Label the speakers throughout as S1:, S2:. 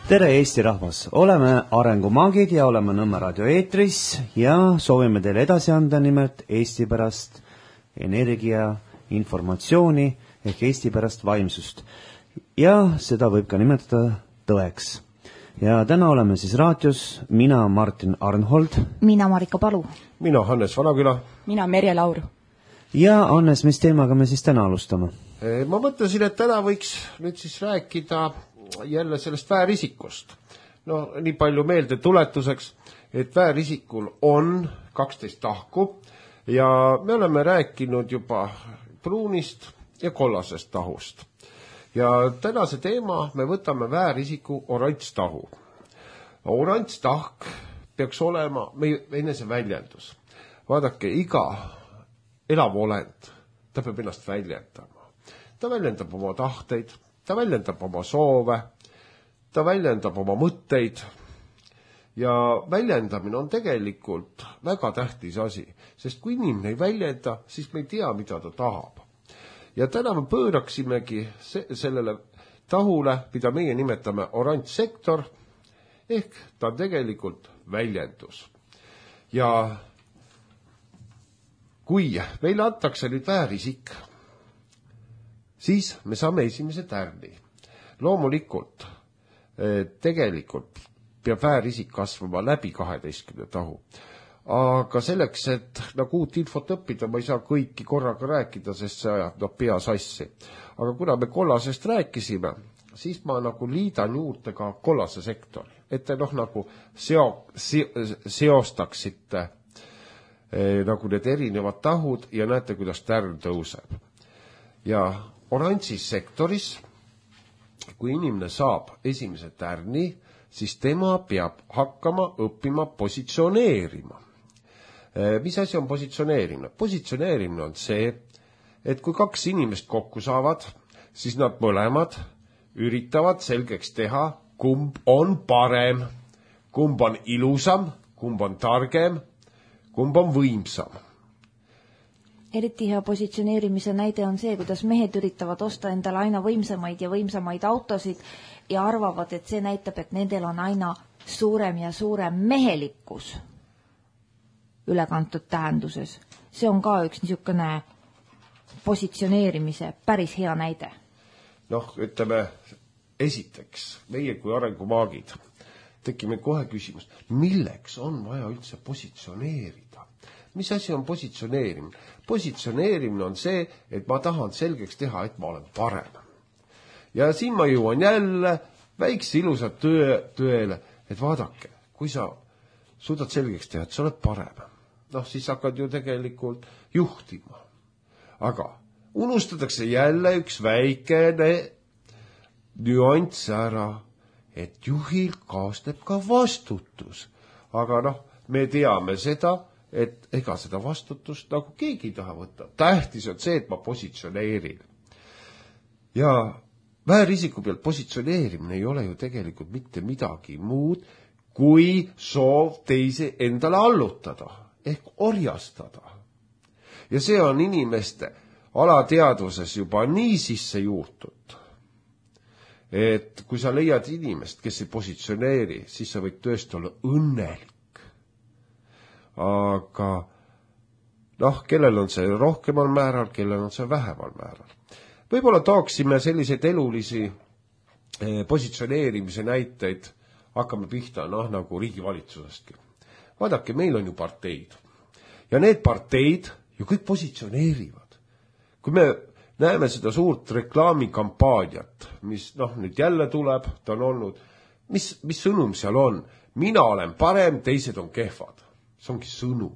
S1: Tere Eesti rahvas, oleme Arengumaagid ja oleme Nõmme raadio eetris ja soovime teile edasi anda nimelt Eesti pärast energia informatsiooni ehk Eesti pärast vaimsust. Ja seda võib ka nimetada tõeks. Ja täna oleme siis raadios mina Martin Arnhold,
S2: mina Marika Palu,
S3: mina Hannes Vanaküla,
S4: mina Merje Laur.
S1: Ja Hannes, mis teemaga me siis täna alustame?
S3: Ma mõtlesin, et täna võiks nüüd siis rääkida jälle sellest väärisikust. No nii palju meelde tuletuseks, et väärisikul on 12 tahku ja me oleme rääkinud juba pruunist ja kollasest tahust. Ja tänase teema me võtame väärisiku oranž tahu. Oranž tahk peaks olema meie enese väljendus. Vaadake, iga elav olend, ta peab ennast väljendama. Ta väljendab oma tahteid, ta väljendab oma soove, ta väljendab oma mõtteid ja väljendamine on tegelikult väga tähtis asi, sest kui inimene ei väljenda, siis me ei tea, mida ta tahab. Ja täna me pööraksimegi sellele tahule, mida meie nimetame oranž sektor, ehk ta on tegelikult väljendus. Ja kui meile antakse nüüd väärisik, siis me saame esimese tärni. Loomulikult, tegelikult peab väärisik kasvama läbi 12 tahu. Aga selleks, et nagu uut infot õppida, ma ei saa kõiki korraga rääkida, sest see ajab pea sassi. Aga kuna me kollasest rääkisime, siis ma nagu liidan juurde ka kollase sektori. Et te nagu seostaksite nagu need erinevad tahud ja näete, kuidas tärn tõuseb. Ja oranžis sektoris, kui inimene saab esimese tärni, siis tema peab hakkama õppima positsioneerima. Mis asi on positsioneerimine? Positsioneerimine on see, et kui kaks inimest kokku saavad, siis nad mõlemad üritavad selgeks teha, kumb on parem, kumb on ilusam, kumb on targem, kumb on võimsam.
S2: Eriti hea positsioneerimise näide on see, kuidas mehed üritavad osta endale aina võimsamaid ja võimsamaid autosid ja arvavad, et see näitab, et nendel on aina suurem ja suurem mehelikkus ülekantud tähenduses. See on ka üks niisugune positsioneerimise päris hea näide.
S3: Ütleme, esiteks, meie kui arengumaagid tekime kohe küsimus, milleks on vaja üldse positsioneerida? Mis asi on positsioneerimine? Positsioneerimine on see, et ma tahan selgeks teha, et ma olen parem. Ja siin ma jõuan jälle väikse ilusat tõele, et vaadake, kui sa suudad selgeks teha, et sa oled parem, siis hakkad ju tegelikult juhtima. Aga unustatakse jälle üks väikene nüanss ära, et juhil kaasneb ka vastutus. Aga me teame seda, et ega seda vastutust nagu keegi ei taha võtta. Tähtis on see, et ma positsioneerin. Ja väärisiku pealt positsioneerimine ei ole ju tegelikult mitte midagi muud, kui soov teise endale allutada, ehk orjastada. Ja see on inimeste alateadvuses juba nii sisse juurtud, et kui sa leiad inimest, kes ei positsioneeri, siis sa võid tõesti olla õnnelik. Aga kellel on see rohkemal määral, kellel on see vähemal määral. Võib-olla tooksime selliseid elulisi positsioneerimise näiteid, hakkame pihta nagu riigivalitsusestki. Vaadake, meil on ju parteid. Ja need parteid ju kõik positsioneerivad. Kui me näeme seda suurt reklaamikampaaniat, mis nüüd jälle tuleb, ta on olnud, mis sõnum seal on? Mina olen parem, teised on kehvad. See ongi sõnum.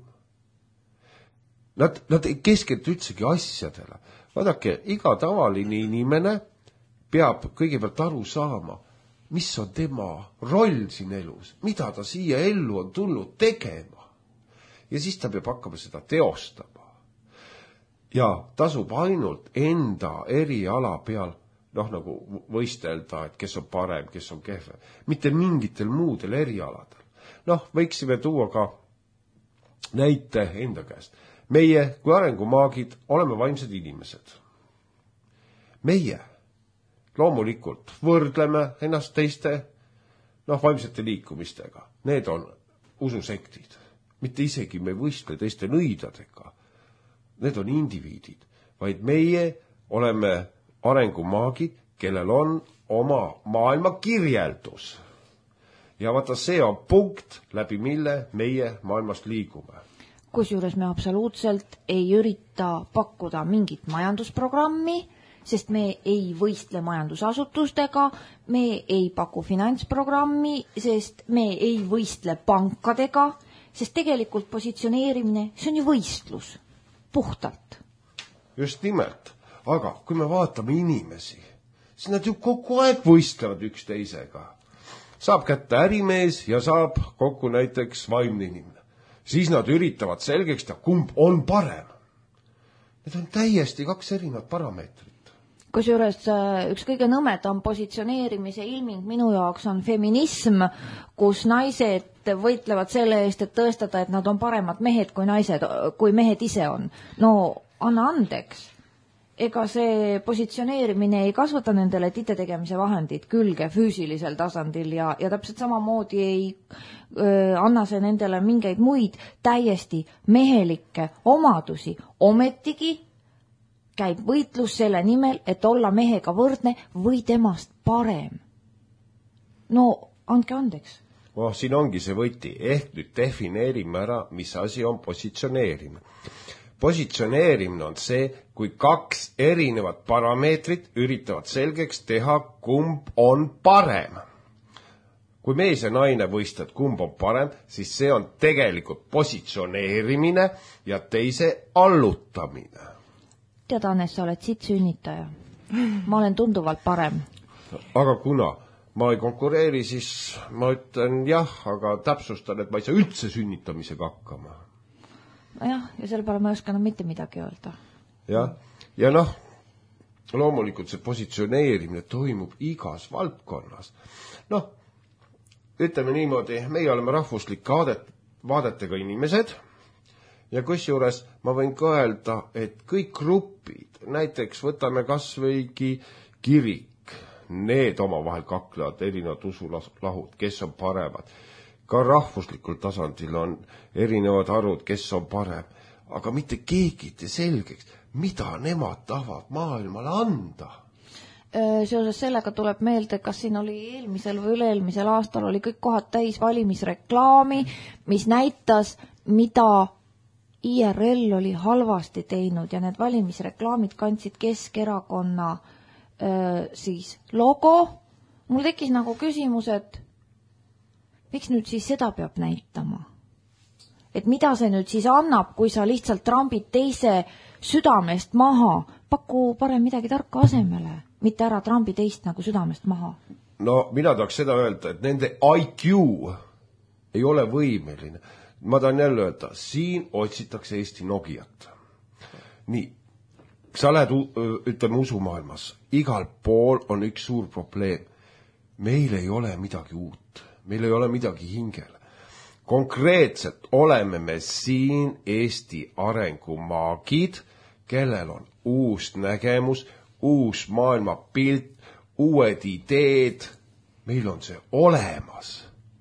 S3: Nad ei keskendu üldsegi asjadele. Vaadake, iga tavaline inimene peab kõigepealt aru saama, mis on tema roll siin elus, mida ta siia ellu on tulnud tegema. Ja siis ta peab hakkama seda teostama. Ja tasub ainult enda eriala peal nagu võistelda, et kes on parem, kes on kehve. Mitte mingitel muudel erialadel. Võiksime tuua ka näite enda käest. Meie kui arengumaagid oleme vaimsed inimesed. Meie loomulikult võrdleme ennast teiste vaimsete liikumistega. Need on ususektid. Mitte isegi me ei võistle teiste nõidadega. Need on indiviidid, vaid meie oleme arengumaagid, kellel on oma maailma kirjeldus. Ja vaata, see on punkt, läbi mille meie maailmast liigume.
S2: Kusjuures me absoluutselt ei ürita pakkuda mingit majandusprogrammi, sest me ei võistle majandusasutustega, me ei paku finantsprogrammi, sest me ei võistle pankadega, sest tegelikult positsioneerimine, see on ju võistlus, puhtalt.
S3: Just nimelt, aga kui me vaatame inimesi, siis nad ju kogu aeg võistlevad üksteisega. Saab kätte ärimees ja saab kokku näiteks vaimne inimene. Siis nad üritavad selgeks teha, kumb on parem. Need on täiesti 2 erinevat parameetrit.
S2: Kusjuures üks kõige nõmedam positsioneerimise ilming minu jaoks on feminism, kus naised võitlevad selle eest, et tõestada, et nad on paremad mehed kui mehed ise on. No, anna andeks. Ega see positsioneerimine ei kasvata nendele titetegemise vahendid külge füüsilisel tasandil ja täpselt samamoodi ei anna see nendele mingeid muid täiesti mehelikke omadusi. Ometigi käib võitlus selle nimel, et olla mehega võrdne või temast parem. No, andke andeks.
S3: Siin ongi see võti. Ehk nüüd defineerime ära, mis asi on positsioneerimine. Positsioneerimine on see, kui 2 erinevat parameetrit üritavad selgeks teha, kumb on parem. Kui mees ja naine võistlevad, kumb on parem, siis see on tegelikult positsioneerimine ja teise allutamine.
S2: Tead, Annes, sa oled siit sünnitaja. Ma olen tunduvalt parem.
S3: Aga kuna ma ei konkureeri, siis ma ütlen jah, aga täpsustan, et ma ei saa üldse sünnitamisega hakkama.
S2: Jah, ja selle peale ma ei oska mitte midagi öelda.
S3: Ja loomulikult see positsioneerimine toimub igas valdkonnas. Ütleme niimoodi, meie oleme rahvuslike vaadetega inimesed ja kusjuures ma võin ka öelda, et kõik grupid, näiteks võtame kas võigi kirik, need omavahel kaklevad erinevad usulahud, kes on paremad. Ka rahvuslikul tasandil on erinevad arvud, kes on parem, aga mitte keegi ei selgeks, mida nemad tahavad maailmale anda.
S2: Seoses sellega tuleb meelde, kas siin oli eelmisel või üle-eelmisel aastal oli kõik kohad täis valimisreklaami, mis näitas, mida IRL oli halvasti teinud ja need valimisreklaamid kandsid Keskerakonna siis logo. Mul tekkis nagu küsimus, et miks nüüd siis seda peab näitama? Et mida see nüüd siis annab, kui sa lihtsalt trambid teise südamest maha? Paku parem midagi tarka asemele, mitte ära trambi teist nagu südamest maha.
S3: No mina tahaks seda öelda, et nende IQ ei ole võimeline. Ma tahan jälle öelda, siin otsitakse Eesti Nokiat. Nii, sa lähed, ütleme, usumaailmas. Igal pool on üks suur probleem. Meil ei ole midagi uut. Meil ei ole midagi hingele. Konkreetselt oleme me siin Eesti arengumaagid, kellel on uus nägemus, uus maailmapilt, uued ideed. Meil on see olemas.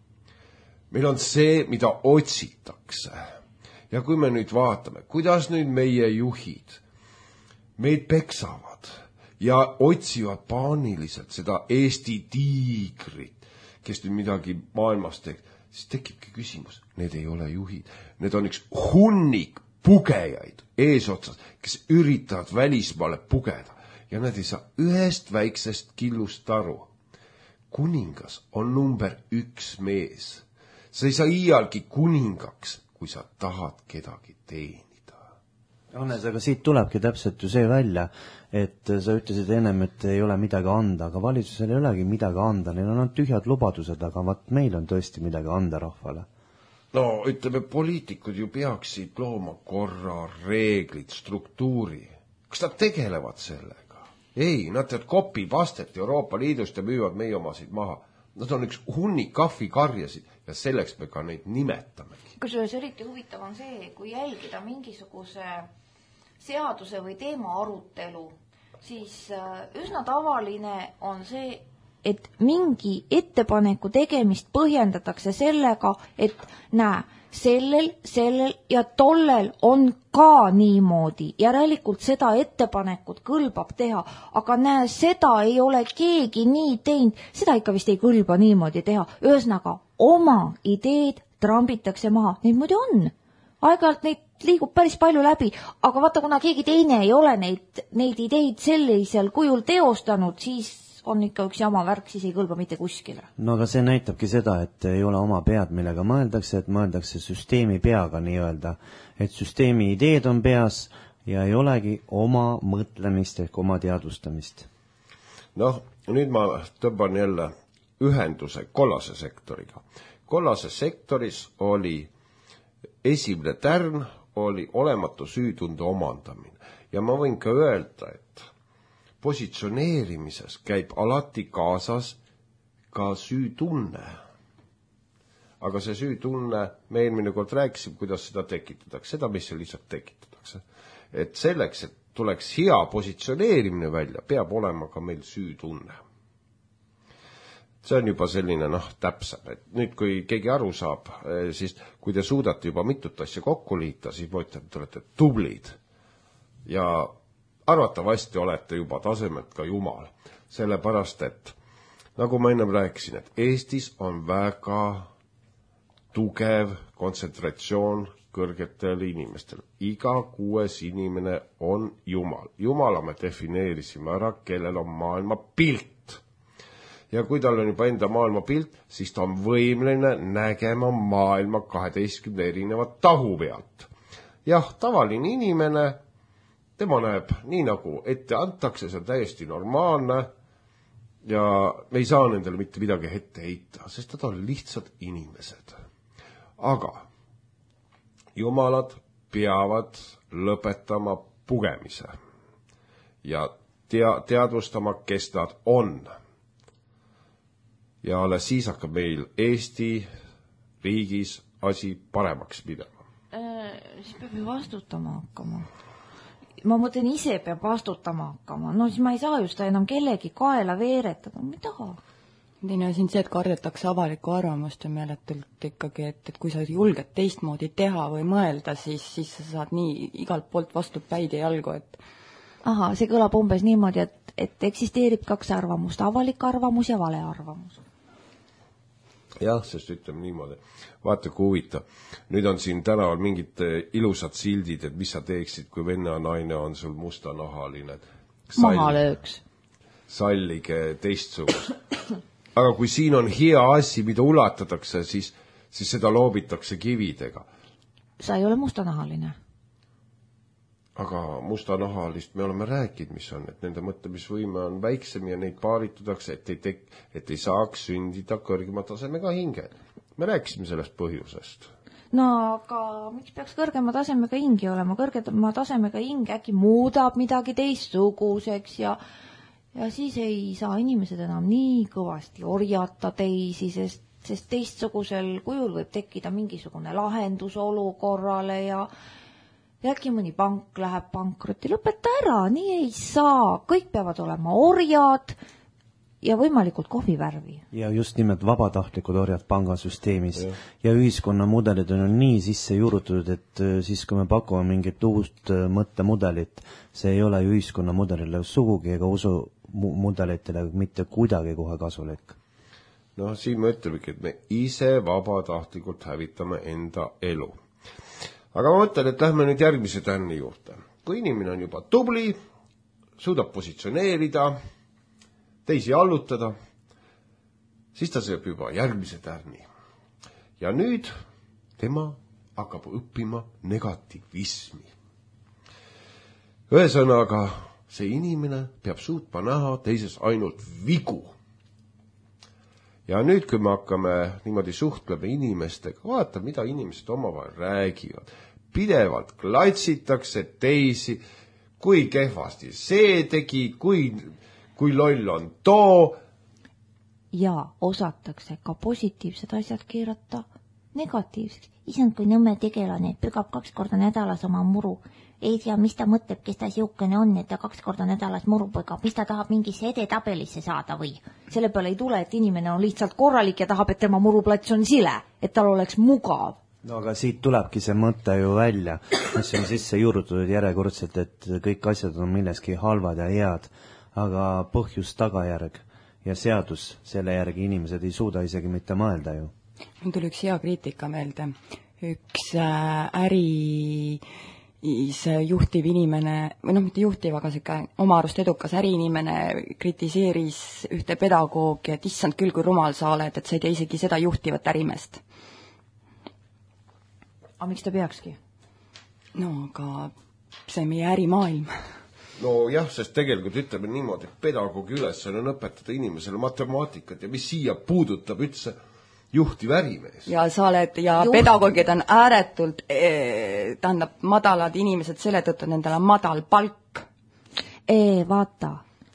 S3: Meil on see, mida otsitakse. Ja kui me nüüd vaatame, kuidas nüüd meie juhid meid peksavad ja otsivad paaniliselt seda Eesti tiigrit, kes nüüd midagi maailmas teeb, siis tekibki küsimus, need ei ole juhid. Need on üks hunnik pugejaid eesotsas, kes üritavad välismaale pugeda ja nad ei saa ühest väiksest killust aru. Kuningas on number 1 mees. Sa ei saa iialgi kuningaks, kui sa tahad kedagi teenida.
S1: Hannes, aga siit tulebki täpselt ju see välja, et sa ütlesid ennem, et ei ole midagi anda, aga valitsusel ei olegi midagi anda, neil on tühjad lubadused, aga vaat meil on tõesti midagi anda rahvale.
S3: No ütleme, poliitikud ju peaksid looma korra, reeglid, struktuuri. Kas nad tegelevad sellega? Ei, nad teevad copy-pastet Euroopa Liidust ja müüvad meie omasid maha. Nad on üks hunnik kahvikarjasid ja selleks me ka neid nimetamegi.
S2: Kusjuures eriti huvitav on see, kui jälgida mingisuguse seaduse või teema arutelu, siis üsna tavaline on see, et mingi ettepaneku tegemist põhjendatakse sellega, et näe, sellel ja tollel on ka niimoodi, järelikult seda ettepanekut kõlbab teha, aga näe, seda ei ole keegi nii teinud, seda ikka vist ei kõlba niimoodi teha. Ühesõnaga, oma ideed trambitakse maha, niimoodi on. Aeg-ajalt neid liigub päris palju läbi, aga vaata, kuna keegi teine ei ole neid ideid sellisel kujul teostanud, siis on ikka üks jama värk, siis ei kõlba mitte kuskile.
S1: No aga see näitabki seda, et ei ole oma pead, millega mõeldakse, et mõeldakse süsteemi peaga nii-öelda, et süsteemi ideed on peas ja ei olegi oma mõtlemist ehk oma teadvustamist.
S3: Noh, nüüd ma tõmban jälle ühenduse kollase sektoriga. Kollase sektoris oli esimene tärn, oli olematu süütunde omandamine. Ja ma võin ka öelda, et positsioneerimises käib alati kaasas ka süütunne. Aga see süütunne, me eelmine kord rääkisime, kuidas seda tekitatakse, seda, mis see lihtsalt tekitatakse. Et selleks, et tuleks hea positsioneerimine välja, peab olema ka meil süütunne. See on juba selline, täpsem. Et nüüd, kui keegi aru saab, siis kui te suudate juba mitut asja kokku liita, siis ma ütlen, et te olete tublid. Ja arvatavasti olete juba tasemelt ka Jumal. Sellepärast, et nagu ma ennem rääkisin, et Eestis on väga tugev kontsentratsioon kõrgetel inimestel. Iga 6 inimene on Jumal. Jumala me defineerisime ära, kellel on maailma pilt. Ja kui tal on juba enda maailma pilt, siis ta on võimeline nägema maailma 12 erinevat tahu pealt. Jah, tavaline inimene, tema näeb nii nagu ette antakse, see on täiesti normaalne ja me ei saa nendele mitte midagi ette heita, sest nad on lihtsalt inimesed. Aga jumalad peavad lõpetama pugemise ja teadvustama, kes nad on. Ja alles siis hakkab meil Eesti riigis asi paremaks minema.
S2: Siis peab ju vastutama hakkama. Ma mõtlen, ise peab vastutama hakkama. No siis ma ei saa just enam kellegi kaela veeretada. Mida?
S4: Teine on siin see, et kardetakse avalikku arvamust ja meeletult ikkagi, et kui sa julged teistmoodi teha või mõelda, siis sa saad nii igalt poolt vastu päid ja jalgu, et...
S2: Aha, see kõlab umbes niimoodi, et eksisteerib 2 arvamust, avalik arvamus ja vale arvamus.
S3: Jah, sest ütleme niimoodi. Vaata, kui huvitav. Nüüd on siin tänaval mingid ilusad sildid, et mis sa teeksid, kui venna naine on sul mustanahaline.
S2: Maha lööks.
S3: Sallige teistsugust. Aga kui siin on hea asi, mida ulatatakse, siis seda loobitakse kividega.
S2: Sa ei ole mustanahaline.
S3: Aga mustanahalist me oleme rääkinud, mis on, et nende mõtlemisvõime on väiksem ja neid paaritutakse, et ei saaks sündida kõrgema tasemega hinge. Me rääkisime sellest põhjusest.
S2: No, aga miks peaks kõrgema tasemega hingi olema? Kõrgema tasemega hing äkki muudab midagi teistsuguseks ja siis ei saa inimesed enam nii kõvasti orjata teisi, sest teistsugusel kujul võib tekkida mingisugune lahendus olukorrale ja äkki mõni pank läheb pankrotti. Lõpeta ära, nii ei saa. Kõik peavad olema orjad ja võimalikult kohvivärvi.
S1: Ja just nimelt vabatahtlikud orjad pangasüsteemis. Ja ühiskonnamudelid on nii sisse juurutatud, et siis kui me pakume mingit uut mõttemudelit, see ei ole ju ühiskonnamudelile sugugi ega usumudelitele mitte kuidagi kohe kasulik.
S3: No siin me ütlemegi, et me ise vabatahtlikult hävitame enda elu. Aga ma mõtlen, et lähme nüüd järgmise tärni juurde. Kui inimene on juba tubli, suudab positsioneerida, teisi allutada, siis ta saab juba järgmise tärni. Ja nüüd tema hakkab õppima negativismi. Ühesõnaga, see inimene peab suutma näha teises ainult vigu. Ja nüüd, kui me hakkame niimoodi suhtlema inimestega, vaata, mida inimesed omavahel räägivad. Pidevalt klatsitakse teisi, kui kehvasti see tegi, kui loll on too.
S2: Ja osatakse ka positiivsed asjad keerata negatiivseks. Isand, kui nõmme tegelane pügab 2 korda nädalas oma muru. Ei tea, mis ta mõtleb, kes ta siukene on, et ta 2 korda nädalas muru pügab. Mis ta tahab mingisse edetabelisse saada või? Selle peale ei tule, et inimene on lihtsalt korralik ja tahab, et tema muruplats on sile, et tal oleks mugav.
S1: No aga siit tulebki see mõte ju välja, mis on sisse juurutatud järjekordselt, et kõik asjad on milleski halvad ja head, aga põhjus tagajärg ja seadus, selle järgi inimesed ei suuda isegi mitte mõelda ju.
S4: Mul tuli üks hea kriitika meelde. Üks äri see juhtiv inimene, või mitte juhtiv, aga oma arust edukas äriinimene kritiseeris ühte pedagoogi, et issand küll, kui rumal sa oled, et sa ei tea isegi seda juhtivat ärimeest.
S2: Aga miks ta peakski?
S4: No, aga see meie ärimaailm.
S3: No jah, sest tegelikult ütleme niimoodi, et pedagoogi ülesanne on õpetada inimesele matemaatikat ja mis siia puudutab üldse juhtiv ärimees.
S4: Ja sa oled, ja pedagoogid on ääretult, tähendab, madalad inimesed selle tõttu, et nendel on madal palk.
S2: Vaata,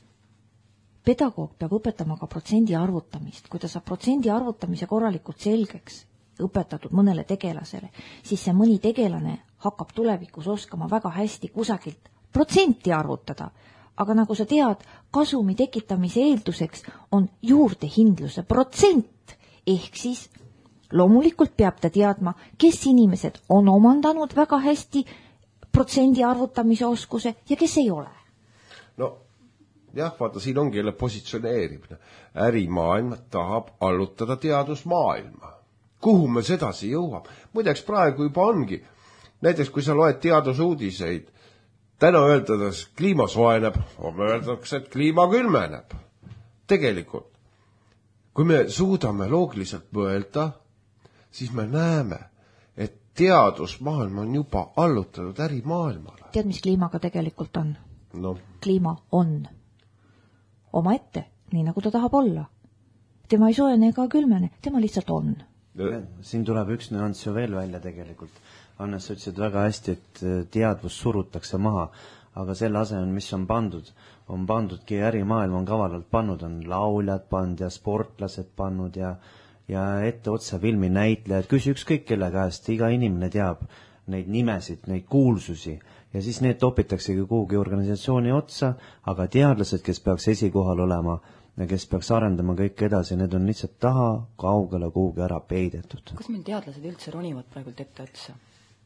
S2: pedagoog peab õpetama ka protsendi arvutamist. Kui ta saab protsendi arvutamise korralikult selgeks õpetatud mõnele tegelasele, siis see mõni tegelane hakkab tulevikus oskama väga hästi kusagilt protsenti arvutada. Aga nagu sa tead, kasumi tekitamise eelduseks on juurdehindluse protsent. Ehk siis loomulikult peab ta teadma, kes inimesed on omandanud väga hästi protsendi arvutamise oskuse ja kes ei ole.
S3: No jah, vaata, siin ongi jälle positsioneerimine. Ärimaailm tahab allutada teadusmaailma. Kuhu me sedasi jõuab? Muideks praegu juba ongi. Näiteks kui sa loed teadusuudiseid, täna öeldades kliima soeneb, homme öeldakse, et kliima külmeneb. Tegelikult, kui me suudame loogiliselt mõelda, siis me näeme, et teadusmaailm on juba allutatud ärimaailmale.
S2: Tead, mis kliimaga tegelikult on?
S3: No.
S2: Kliima on omaette, nii nagu ta tahab olla. Tema ei soene ega külmene, tema lihtsalt on.
S1: Siin tuleb üks nüanss ju veel välja tegelikult. Hannes, sa ütlesid väga hästi, et teadvus surutakse maha, aga selle asemel, mis on pandudki ärimaailm on kavalalt pannud, on lauljad pannud ja sportlased pannud ja ette otsa filmi näitlejad, küsi ükskõik kelle käest, iga inimene teab neid nimesid, neid kuulsusi ja siis need topitaksegi kuhugi organisatsiooni otsa, aga teadlased, kes peaks esikohal olema ja kes peaks arendama kõik edasi, need on lihtsalt taha kaugele kuhugi ära peidetud.
S4: Kas meil teadlased üldse ronivad praegult ette otsa?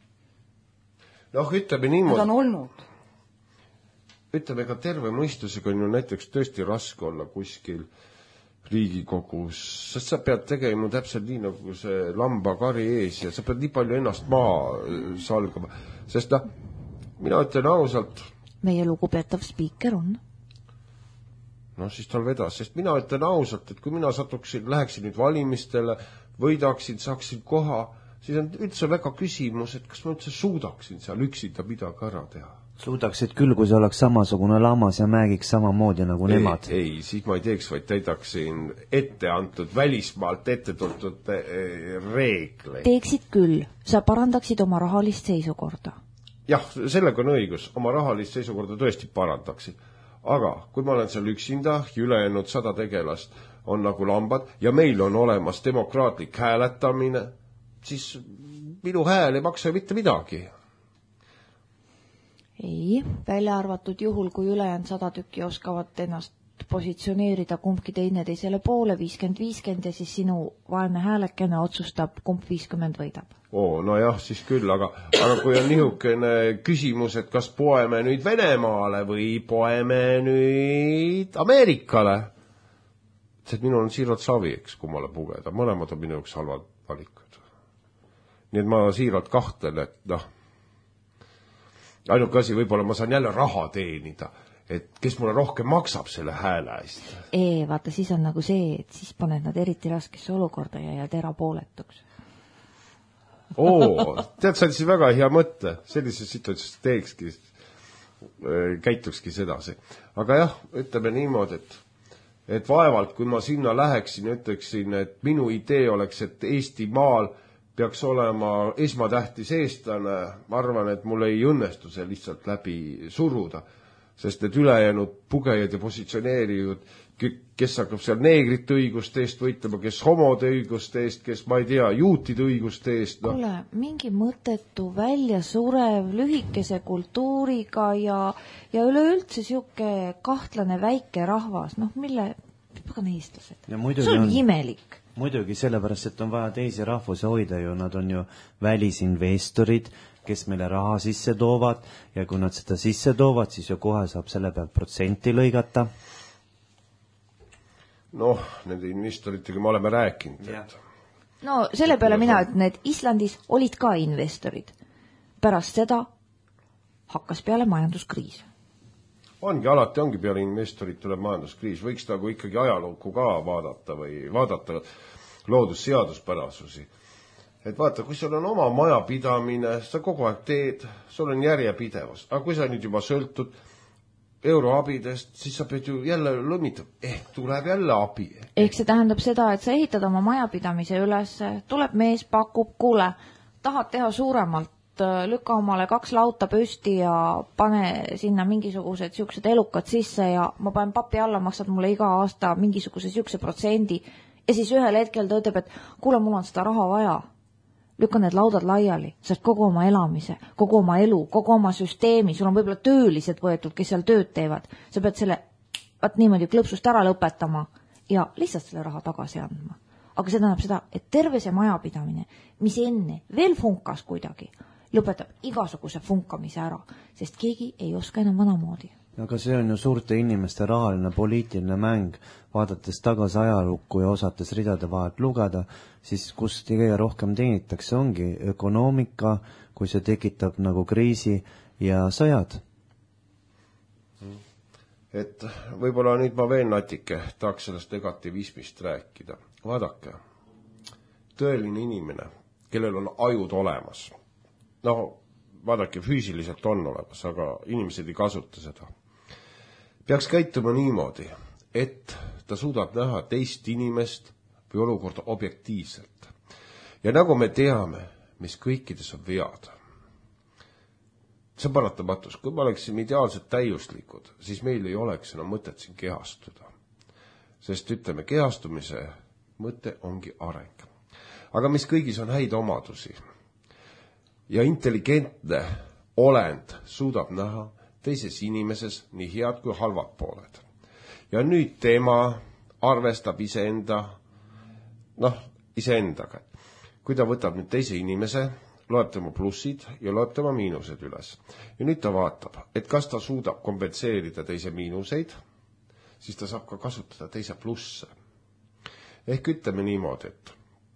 S3: Noh, ütleme niimoodi.
S4: Nad on olnud.
S3: Ütleme ka terve mõistusega on ju näiteks tõesti raske olla kuskil Riigikogus, sest sa pead tegema täpselt nii nagu see lambakari ees ja sa pead nii palju ennast maha salgama, sest mina ütlen ausalt.
S2: Meie lugupeetav spiiker on.
S3: No siis tal vedas, sest mina ütlen ausalt, et kui mina läheksin nüüd valimistele, võidaksin, saaksin koha, siis on üldse väga küsimus, et kas ma üldse suudaksin seal üksinda midagi ära teha.
S1: Suudaksid küll, kui see oleks samasugune lammas ja määgiks samamoodi nagu nemad.
S3: Ei, siis ma ei teeks, vaid täidaksin ette antud välismaalt ette tultud reegleid.
S2: Teeksid küll, sa parandaksid oma rahalist seisukorda.
S3: Jah, sellega on õigus, oma rahalist seisukorda tõesti parandaksid. Aga kui ma olen seal üksinda, ülejäänud 100 tegelast on nagu lambad ja meil on olemas demokraatlik hääletamine, siis minu hääl ei maksa mitte midagi.
S2: Ei, välja arvatud juhul, kui ülejäänud 100 tükki oskavad ennast positsioneerida kumbki teineteisele poole 50-50 ja siis sinu vaene häälekene otsustab, kumb 50 võidab.
S3: No jah, siis küll, aga kui on niisugune küsimus, et kas poeme nüüd Venemaale või poeme nüüd Ameerikale, et minul on siiralt savi, eks kummale pugeda, mõlemad on minu üks halvad valikud. Nii et ma siiralt kahtlen, et ainuke asi, võib-olla ma saan jälle raha teenida, et kes mulle rohkem maksab selle hääle eest.
S2: Vaata, siis on nagu see, et siis paned nad eriti raskesse olukorda ja jääd erapooletuks.
S3: Tead, see on siis väga hea mõte, sellises situatsioonis käitukski sedasi. Aga jah, ütleme niimoodi, et vaevalt, kui ma sinna läheksin ja ütleksin, et minu idee oleks, et Eestimaal peaks olema esmatähtis eestlane, ma arvan, et mul ei õnnestu see lihtsalt läbi suruda, sest et ülejäänud pugejad ja positsioneerijud kes hakkab seal neegrite õiguste eest võitlema, kes homode õiguste eest, kes, ma ei tea, juutide õiguste eest. No.
S2: Kuule, mingi mõttetu välja surev lühikese kultuuriga ja üleüldse siuke kahtlane väike rahvas, mille pagan eestlased. See on imelik.
S1: Muidugi sellepärast, et on vaja teisi rahvusi hoida ju, nad on ju välisinvestorid, kes meile raha sisse toovad ja kui nad seda sisse toovad, siis ju kohe saab selle pealt protsenti lõigata.
S3: Noh, nende investoritega me oleme rääkinud.
S2: No selle peale mina ütlen, et Islandis olid ka investorid. Pärast seda hakkas peale majanduskriis.
S3: Alati ongi peale investorid tuleb majanduskriis. Võiks nagu ikkagi ajalooku ka vaadata või vaadata loodusseaduspärasusi. Et vaata, kui sul on oma majapidamine, sa kogu aeg teed, sul on järjepidevus. Aga kui sa nüüd juba sõltud euroabidest, siis sa pead ju jälle lõmitama. Tuleb jälle abi.
S2: Ehk see tähendab seda, et sa ehitad oma majapidamise üles, tuleb mees, pakub, kuule, tahad teha suuremalt, lükka omale 2 lauta püsti ja pane sinna mingisugused siuksed elukad sisse ja ma panen papi alla, maksad mulle iga aasta mingisuguse siukse protsendi ja siis ühel hetkel ta ütleb, et kuule, mul on seda raha vaja. Lükka need laudad laiali, sest kogu oma elamise, kogu oma elu, kogu oma süsteemi, sul on võib-olla töölised võetud, kes seal tööd teevad. Sa pead selle niimoodi klõpsust ära lõpetama ja lihtsalt selle raha tagasi andma. Aga see tähendab seda, et terve see majapidamine, mis enne veel funkas kuidagi, lõpetab igasuguse funkamise ära, sest keegi ei oska enam vanamoodi.
S1: Aga see on ju suurte inimeste rahaline poliitiline mäng, vaadates tagasi ajalukku ja osates ridade vahelt lugeda, siis kust kõige rohkem teenitakse ongi ökonoomika, kui see tekitab nagu kriisi ja sõjad.
S3: Et võib-olla nüüd ma veel natike tahaks sellest negatiivismist rääkida. Vaadake, tõeline inimene, kellel on ajud olemas. Vaadake, füüsiliselt on olemas, aga inimesed ei kasuta seda. Peaks käituma niimoodi, et ta suudab näha teist inimest või olukorda objektiivselt. Ja nagu me teame, mis kõikides on vead. See on paratamatus. Kui me oleksime ideaalselt täiuslikud, siis meil ei oleks enam mõtet siin kehastuda. Sest ütleme, kehastumise mõte ongi areng. Aga mis kõigis on häid omadusi. Ja intelligentne olend suudab näha teises inimeses nii head kui halvad pooled. Ja nüüd tema arvestab iseendaga. Kui ta võtab nüüd teise inimese, loeb tema plussid ja loeb tema miinused üles. Ja nüüd ta vaatab, et kas ta suudab kompenseerida teise miinuseid, siis ta saab ka kasutada teise plusse. Ehk ütleme niimoodi, et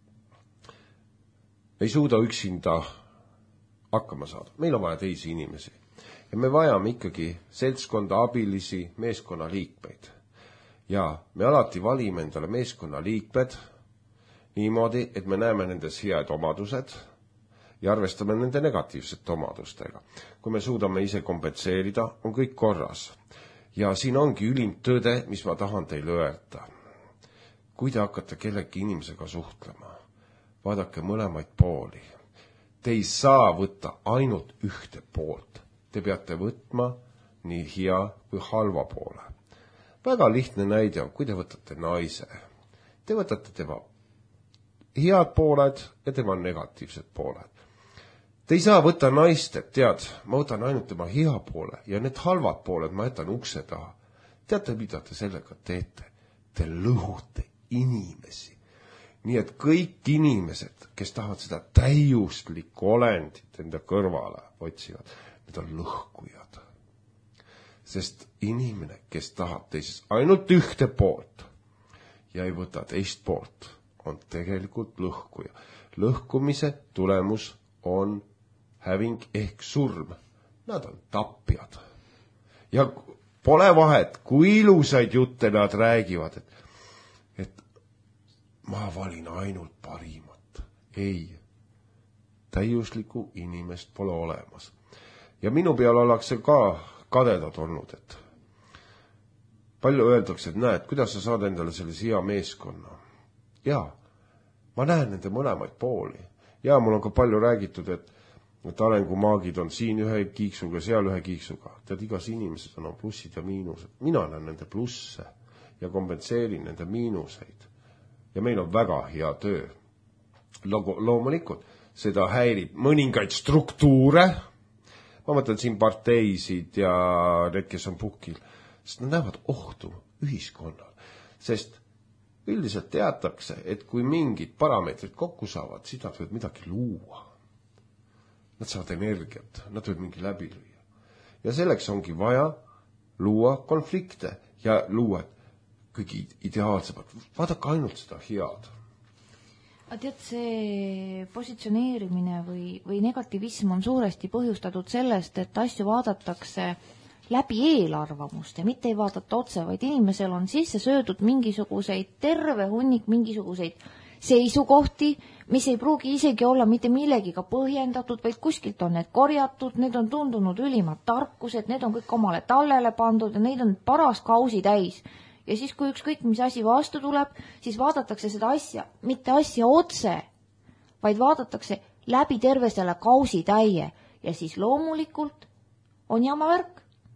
S3: ei suuda üksinda hakkama saada. Meil on vaja teisi inimesi. Ja me vajame ikkagi seltskonda abilisi meeskonna liikmeid. Ja me alati valime endale meeskonna liikmed niimoodi, et me näeme nendes head omadused ja arvestame nende negatiivsete omadustega. Kui me suudame ise kompenseerida, on kõik korras. Ja siin ongi ülim tõde, mis ma tahan teile öelda. Kui te hakkate kellegi inimesega suhtlema, vaadake mõlemaid pooli. Te ei saa võtta ainult ühte poolt. Te peate võtma nii hea kui halva poole. Väga lihtne näide on, kui te võtate naise. Te võtate tema head pooled ja tema negatiivsed pooled. Te ei saa võtta naist, et tead, ma võtan ainult tema hea poole ja need halvad pooled ma jätan ukse taha. Teate, mida te sellega teete? Te lõhute inimesi. Nii et kõik inimesed, kes tahavad seda täiuslikku olendit enda kõrvale otsivad, need on lõhkujad. Sest inimene, kes tahab teises ainult ühte poolt ja ei võta teist poolt, on tegelikult lõhkuja. Lõhkumise tulemus on häving ehk surm. Nad on tapjad. Ja pole vahet, kui ilusaid jutte nad räägivad, et ma valin ainult parimat. Ei, täiuslikku inimest pole olemas. Ja minu peal ollakse ka kadedad olnud, et palju öeldakse, et näed, kuidas sa saad endale sellise hea meeskonna. Jaa, ma näen nende mõlemaid pooli. Ja mul on ka palju räägitud, et arengumaagid on siin ühe kiiksuga, seal ühe kiiksuga. Tead, igas inimeses on plussid ja miinused. Mina näen nende plusse ja kompenseerin nende miinuseid. Ja meil on väga hea töö. Loomulikult seda häirib mõningaid struktuure, ma mõtlen siin parteisid ja need, kes on pukil, sest nad näevad ohtu ühiskonnal, sest üldiselt teatakse, et kui mingid parameetrid kokku saavad, siis nad võivad midagi luua. Nad saavad energiat, nad võivad mingi läbi lüüa. Ja selleks ongi vaja luua konflikte ja luua kõigi ideaalsemad. Vaadake ainult seda head.
S2: Tead, see positsioneerimine või negativism on suuresti põhjustatud sellest, et asju vaadatakse läbi eelarvamuste, mitte ei vaadata otse, vaid inimesel on sisse söödud mingisuguseid terve hunnik mingisuguseid seisukohti, mis ei pruugi isegi olla mitte millegiga põhjendatud, vaid kuskilt on need korjatud, need on tundunud ülimad tarkused, need on kõik omale tallele pandud ja neid on paras kausi täis. Ja siis, kui ükskõik mis asi vastu tuleb, siis vaadatakse seda asja, mitte asja otse, vaid vaadatakse läbi terve selle kausi täie ja siis loomulikult on jama värk.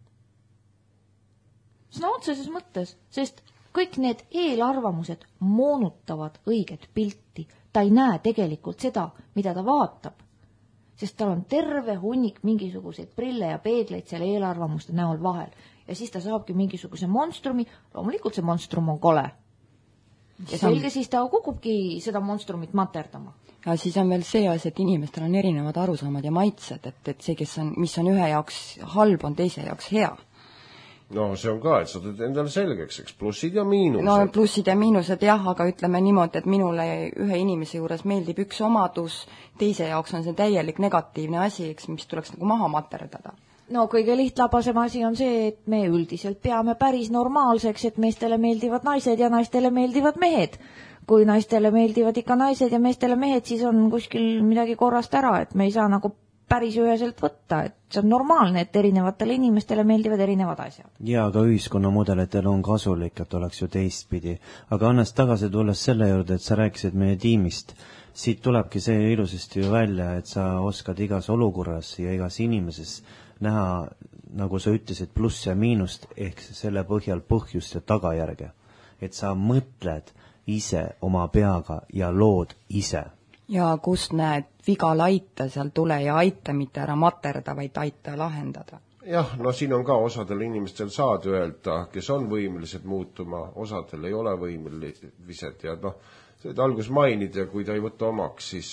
S2: Sõna otseses mõttes, sest kõik need eelarvamused moonutavad õiget pilti. Ta ei näe tegelikult seda, mida ta vaatab, sest tal on terve hunnik mingisuguseid prille ja peegleid selle eelarvamuste näol vahel. Ja siis ta saabki mingisuguse monstrumi, loomulikult see monstrum on kole. Ja selge siis ta kukubki seda monstrumit materdama.
S4: Ja siis on veel see asi, et inimestel on erinevad arusaamad ja maitsed, et see, mis on ühe jaoks halb, on teise jaoks hea.
S3: No see on ka, et sa teed endale selgeks, eks plussid ja miinused.
S4: No plussid ja miinused jah, aga ütleme niimoodi, et minule ühe inimese juures meeldib üks omadus, teise jaoks on see täielik negatiivne asi, eks, mis tuleks nagu maha materdada.
S2: No kõige lihtlabasem asi on see, et me üldiselt peame päris normaalseks, et meestele meeldivad naised ja naistele meeldivad mehed. Kui naistele meeldivad ikka naised ja meestele mehed, siis on kuskil midagi korrast ära, et me ei saa nagu päris üheselt võtta, et see on normaalne, et erinevatele inimestele meeldivad erinevad asjad.
S1: Ja ka ühiskonnamudelitel on kasulik, et oleks ju teistpidi. Aga Annes tagasi tulles selle juurde, et sa rääkisid meie tiimist, siit tulebki see ilusasti ju välja, et sa oskad igas olukorras ja igas inimeses näha, nagu sa ütlesid, pluss ja miinust, ehk selle põhjal põhjust ja tagajärge. Et sa mõtled ise oma peaga ja lood ise.
S4: Ja kust näed viga laita, seal tule ja aita, mitte ära materda, vaid aita lahendada.
S3: Jah, no siin on ka osadel inimestel saad öelda, kes on võimelised muutuma, osadel ei ole võimelised ja seda algus mainid ja kui ta ei võta omaks, siis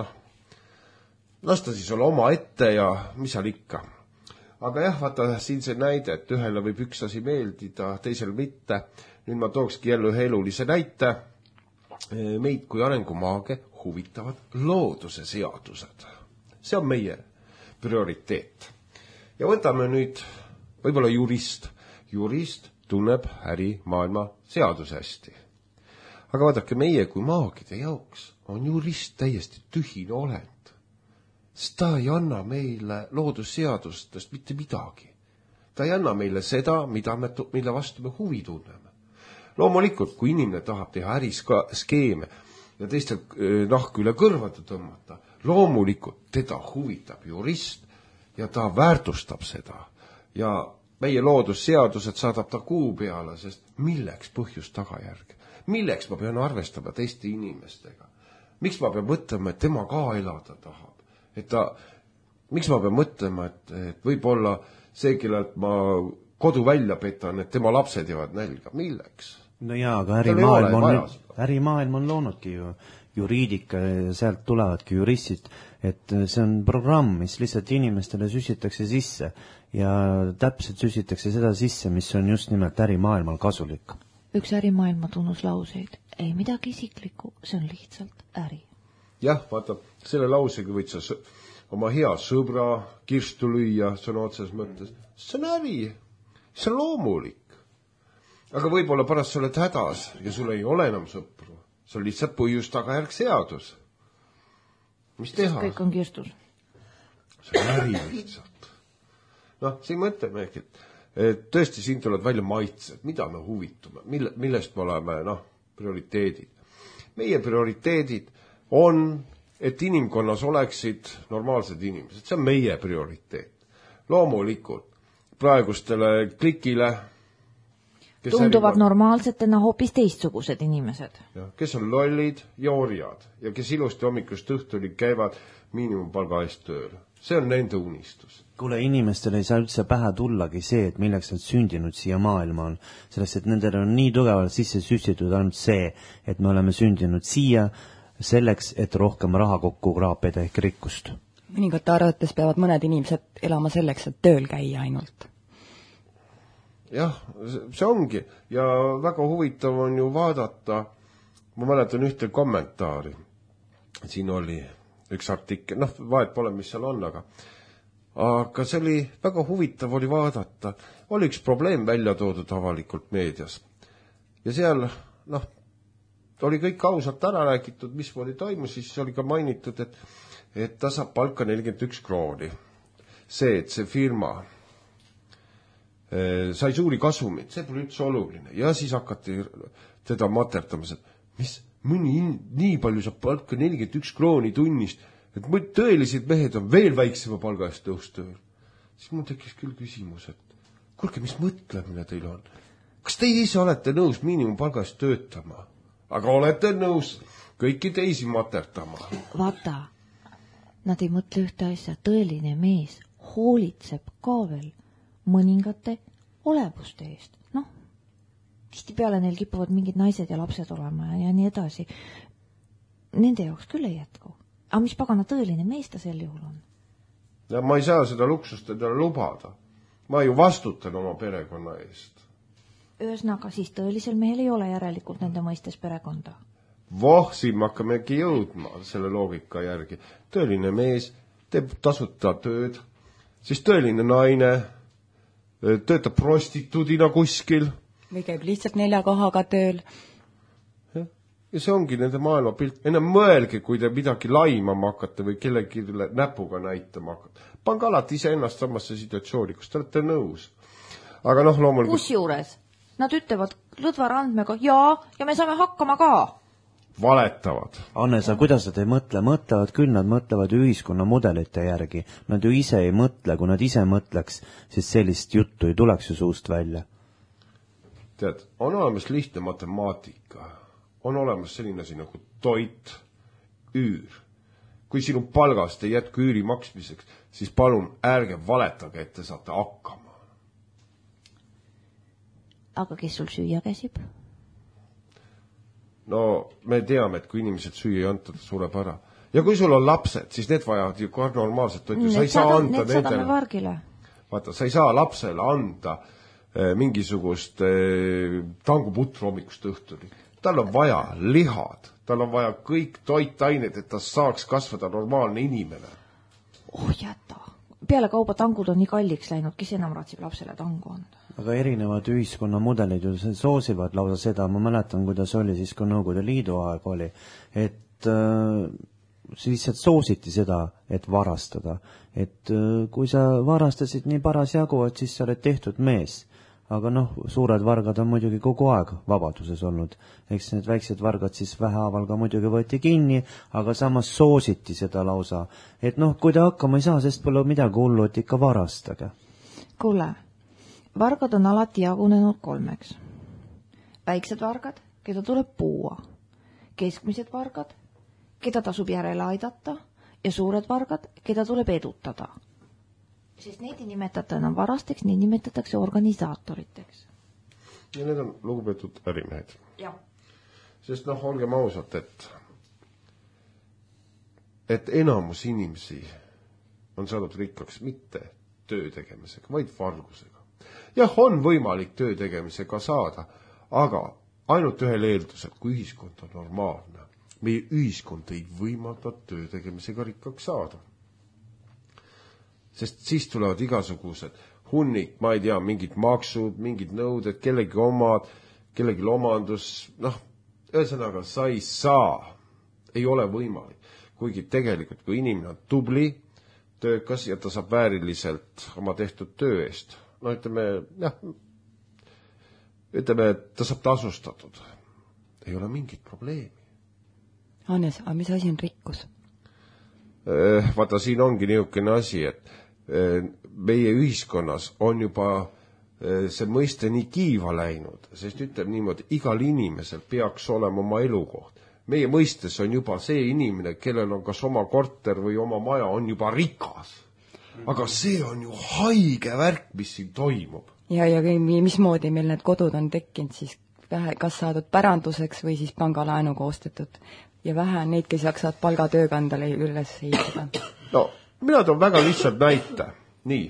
S3: las ta siis olla oma ette ja mis seal ikka. Aga jah, vaata siin see näide, et ühele võib üks asi meeldida, teisel mitte. Nüüd ma tookski jälle ühe elulise näite. Meid kui arengumaage huvitavad looduse seadused. See on meie prioriteet. Ja võtame nüüd võib-olla jurist. Jurist tunneb ärimaailma seaduse hästi. Aga vaadake, meie kui maagide jaoks on jurist täiesti tühine olend. Sest ta ei anna meile loodusseadustest mitte midagi. Ta ei anna meile seda, mille vastu me huvi tunneme. Loomulikult, kui inimene tahab teha äriskeeme ja teistel nahku üle kõrvade tõmmata, loomulikult teda huvitab jurist ja ta väärtustab seda. Ja meie loodusseadused saadab ta kuu peale, sest milleks põhjus tagajärg? Milleks ma pean arvestama teiste inimestega? Miks ma pean mõtlema, et tema ka elada tahab? Miks ma pean mõtlema, et võib-olla see, kellelt ma kodu välja petan, et tema lapsed jäävad nälga? Milleks?
S1: No jaa, aga ärimaailm on loonudki ju juriidika ja sealt tulevadki juristid, et see on programm, mis lihtsalt inimestele süsitakse sisse ja täpselt süsitakse seda sisse, mis on just nimelt ärimaailmal kasulik.
S2: Üks ärimaailma tunnuslauseid, ei midagi isiklikku, see on lihtsalt äri.
S3: Jah, vaata, selle lausega võid sa oma hea sõbra kirstu lüüa sõna otseses mõttes. See on äri, see on loomulik. Aga võib-olla pärast sa oled hädas ja sul ei ole enam sõpru. See on lihtsalt põhjus tagajärg seadus. Mis teha?
S2: Kõik on kirstus.
S3: See on äri lihtsalt. Siin mõtleme ehk, et tõesti siin tulevad välja maitsed, mida me huvitume, millest me oleme prioriteedid. Meie prioriteedid on, et inimkonnas oleksid normaalsed inimesed. See on meie prioriteet. Loomulikult praegustele klikile
S2: tunduvad normaalsetena hoopis teistsugused inimesed.
S3: Kes on lollid ja orjad ja kes ilusti hommikust õhtuni käivad miinimumpalga eest tööl. See on nende unistus.
S1: Kuule, inimestel ei saa üldse pähe tullagi see, et milleks nad sündinud siia maailma on. Sellest, et nendel on nii tugevalt sisse süstitud ainult see, et me oleme sündinud siia selleks, et rohkem raha kokku kraapida ehk rikkust.
S4: Mõningate arvates peavad mõned inimesed elama selleks, et tööl käia ainult.
S3: Jah, see ongi. Ja väga huvitav on ju vaadata, ma mäletan ühte kommentaari. Siin oli üks artikkel, vahet pole, mis seal on, aga see oli väga huvitav oli vaadata. Oli üks probleem välja toodud avalikult meedias. Ja seal, oli kõik ausalt ära räägitud, mis oli toimus, siis oli ka mainitud, et ta saab palka 41 krooni. See, et see firma sai suuri kasumid, see pole üldse oluline. Ja siis hakati teda materdamas, et mis mõni nii palju saab palka 41 krooni tunnist, et tõelised mehed on veel väiksema palga eest tõustööl. Siis mul tekkis küll küsimus, et kuulge, mis mõtlemine teil on? Kas teie ise olete nõus miinimumpalga eest töötama? Aga olete nõus kõiki teisi materdama?
S2: Vaata, nad ei mõtle ühte asja. Tõeline mees hoolitseb ka veel mõningate olevuste eest. Tihtipeale neil kipuvad mingid naised ja lapsed olema ja nii edasi. Nende jaoks küll ei jätku. Aga mis pagana tõeline mees ta sel juhul on?
S3: Ja ma ei saa seda luksust endale lubada. Ma ju vastutan oma perekonna eest.
S2: Ühesõnaga, siis tõelisel mehel ei ole järelikult nende mõistes perekonda.
S3: Siin me hakkamegi jõudma selle loogika järgi. Tõeline mees teeb tasuta tööd, siis tõeline naine töötab prostituudina kuskil.
S4: Või käib lihtsalt 4 kohaga tööl.
S3: Ja see ongi nende maailmapilt. Enam mõelge, kui te midagi laimama hakkate või kellegi näpuga näitama hakkate. Pange alati ise ennast samasse situatsiooni, kus te olete nõus. Aga loomulikult...
S2: Kus juures? Nad ütlevad lõdvara andmega ja me saame hakkama ka.
S3: Valetavad.
S1: Anne, sa kuidas nad ei mõtle? Mõtlevad küll, nad mõtlevad ühiskonna mudelite järgi. Nad ju ise ei mõtle, kui nad ise mõtleks, siis sellist juttu ei tuleks ju suust välja.
S3: Tead, on olemas lihtne matemaatika. On olemas selline asi nagu toit, üür. Kui sinu palgast ei jätku üüri maksmiseks, siis palun ärge valetage, et te saate hakkama.
S2: Aga kes sul süüa käsib?
S3: Me teame, et kui inimesed süüa ei anta, ta sureb ära. Ja kui sul on lapsed, siis need vajavad ju ka normaalset toitu. Sa ei saa anda nendele. Vaata, sa ei saa lapsele anda mingisugust tanguputru hommikust õhtuni. Tal on vaja lihad, tal on vaja kõik toitained, et ta saaks kasvada normaalne inimene.
S2: Jäta. Peale kauba tangud on nii kalliks läinud, kes enam raatsib lapsele tangu anda.
S1: Aga erinevad ühiskonnamudelid ju soosivad lausa seda. Ma mäletan, kuidas oli siis, kui Nõukogude Liidu aeg oli, et lihtsalt soositi seda, et varastada. Et kui sa varastasid nii paras jagu, et siis sa oled tehtud mees. Aga suured vargad on muidugi kogu aeg vabaduses olnud. Eks need väiksed vargad siis vähehaaval ka muidugi võeti kinni, aga samas soositi seda lausa. Et kui te hakkama ei saa, sest pole midagi hullu, et ikka varastage.
S2: Kuule, vargad on alati jagunenud 3. Väiksed vargad, keda tuleb puua. Keskmised vargad, keda tasub järele aidata. Ja suured vargad, keda tuleb edutada. Sest neid ei nimetata enam varasteks, neid nimetatakse organisaatoriteks.
S3: Ja need on lugupeetud ärimehed.
S2: Ja.
S3: Sest olgem ausalt, et enamus inimesi on saanud rikkaks mitte töö tegemisega, vaid vargusega. Jah, on võimalik töö tegemisega saada, aga ainult ühel eeldusel, kui ühiskond on normaalne. Meie ühiskond ei võimalda töö tegemisega rikkaks saada. Sest siis tulevad igasugused hunnik, ma ei tea, mingid maksud, mingid nõuded, kellegi omad, kellegi omandus, ühesõnaga sa ei saa, ei ole võimalik. Kuigi tegelikult, kui inimene on tubli, töökas ja ta saab vääriliselt oma tehtud töö eest, ütleme, et ta saab tasustatud. Ei ole mingit probleemi.
S4: Hannes, aga mis asi on rikkus?
S3: Vaata, siin ongi niisugune asi, et meie ühiskonnas on juba see mõiste nii kiiva läinud, sest ütleb niimoodi, igal inimesel peaks olema oma elukoht. Meie mõistes on juba see inimene, kellel on kas oma korter või oma maja, on juba rikas. Aga see on ju haige värk, mis siin toimub.
S4: Ja mismoodi meil need kodud on tekkinud siis vähe, kas saadud päranduseks või siis pangalaenuga ostetud. Ja vähe on neid, kes jaksavad palgatööga endale üles ehitada.
S3: No, mina toon väga lihtsalt näite. Nii.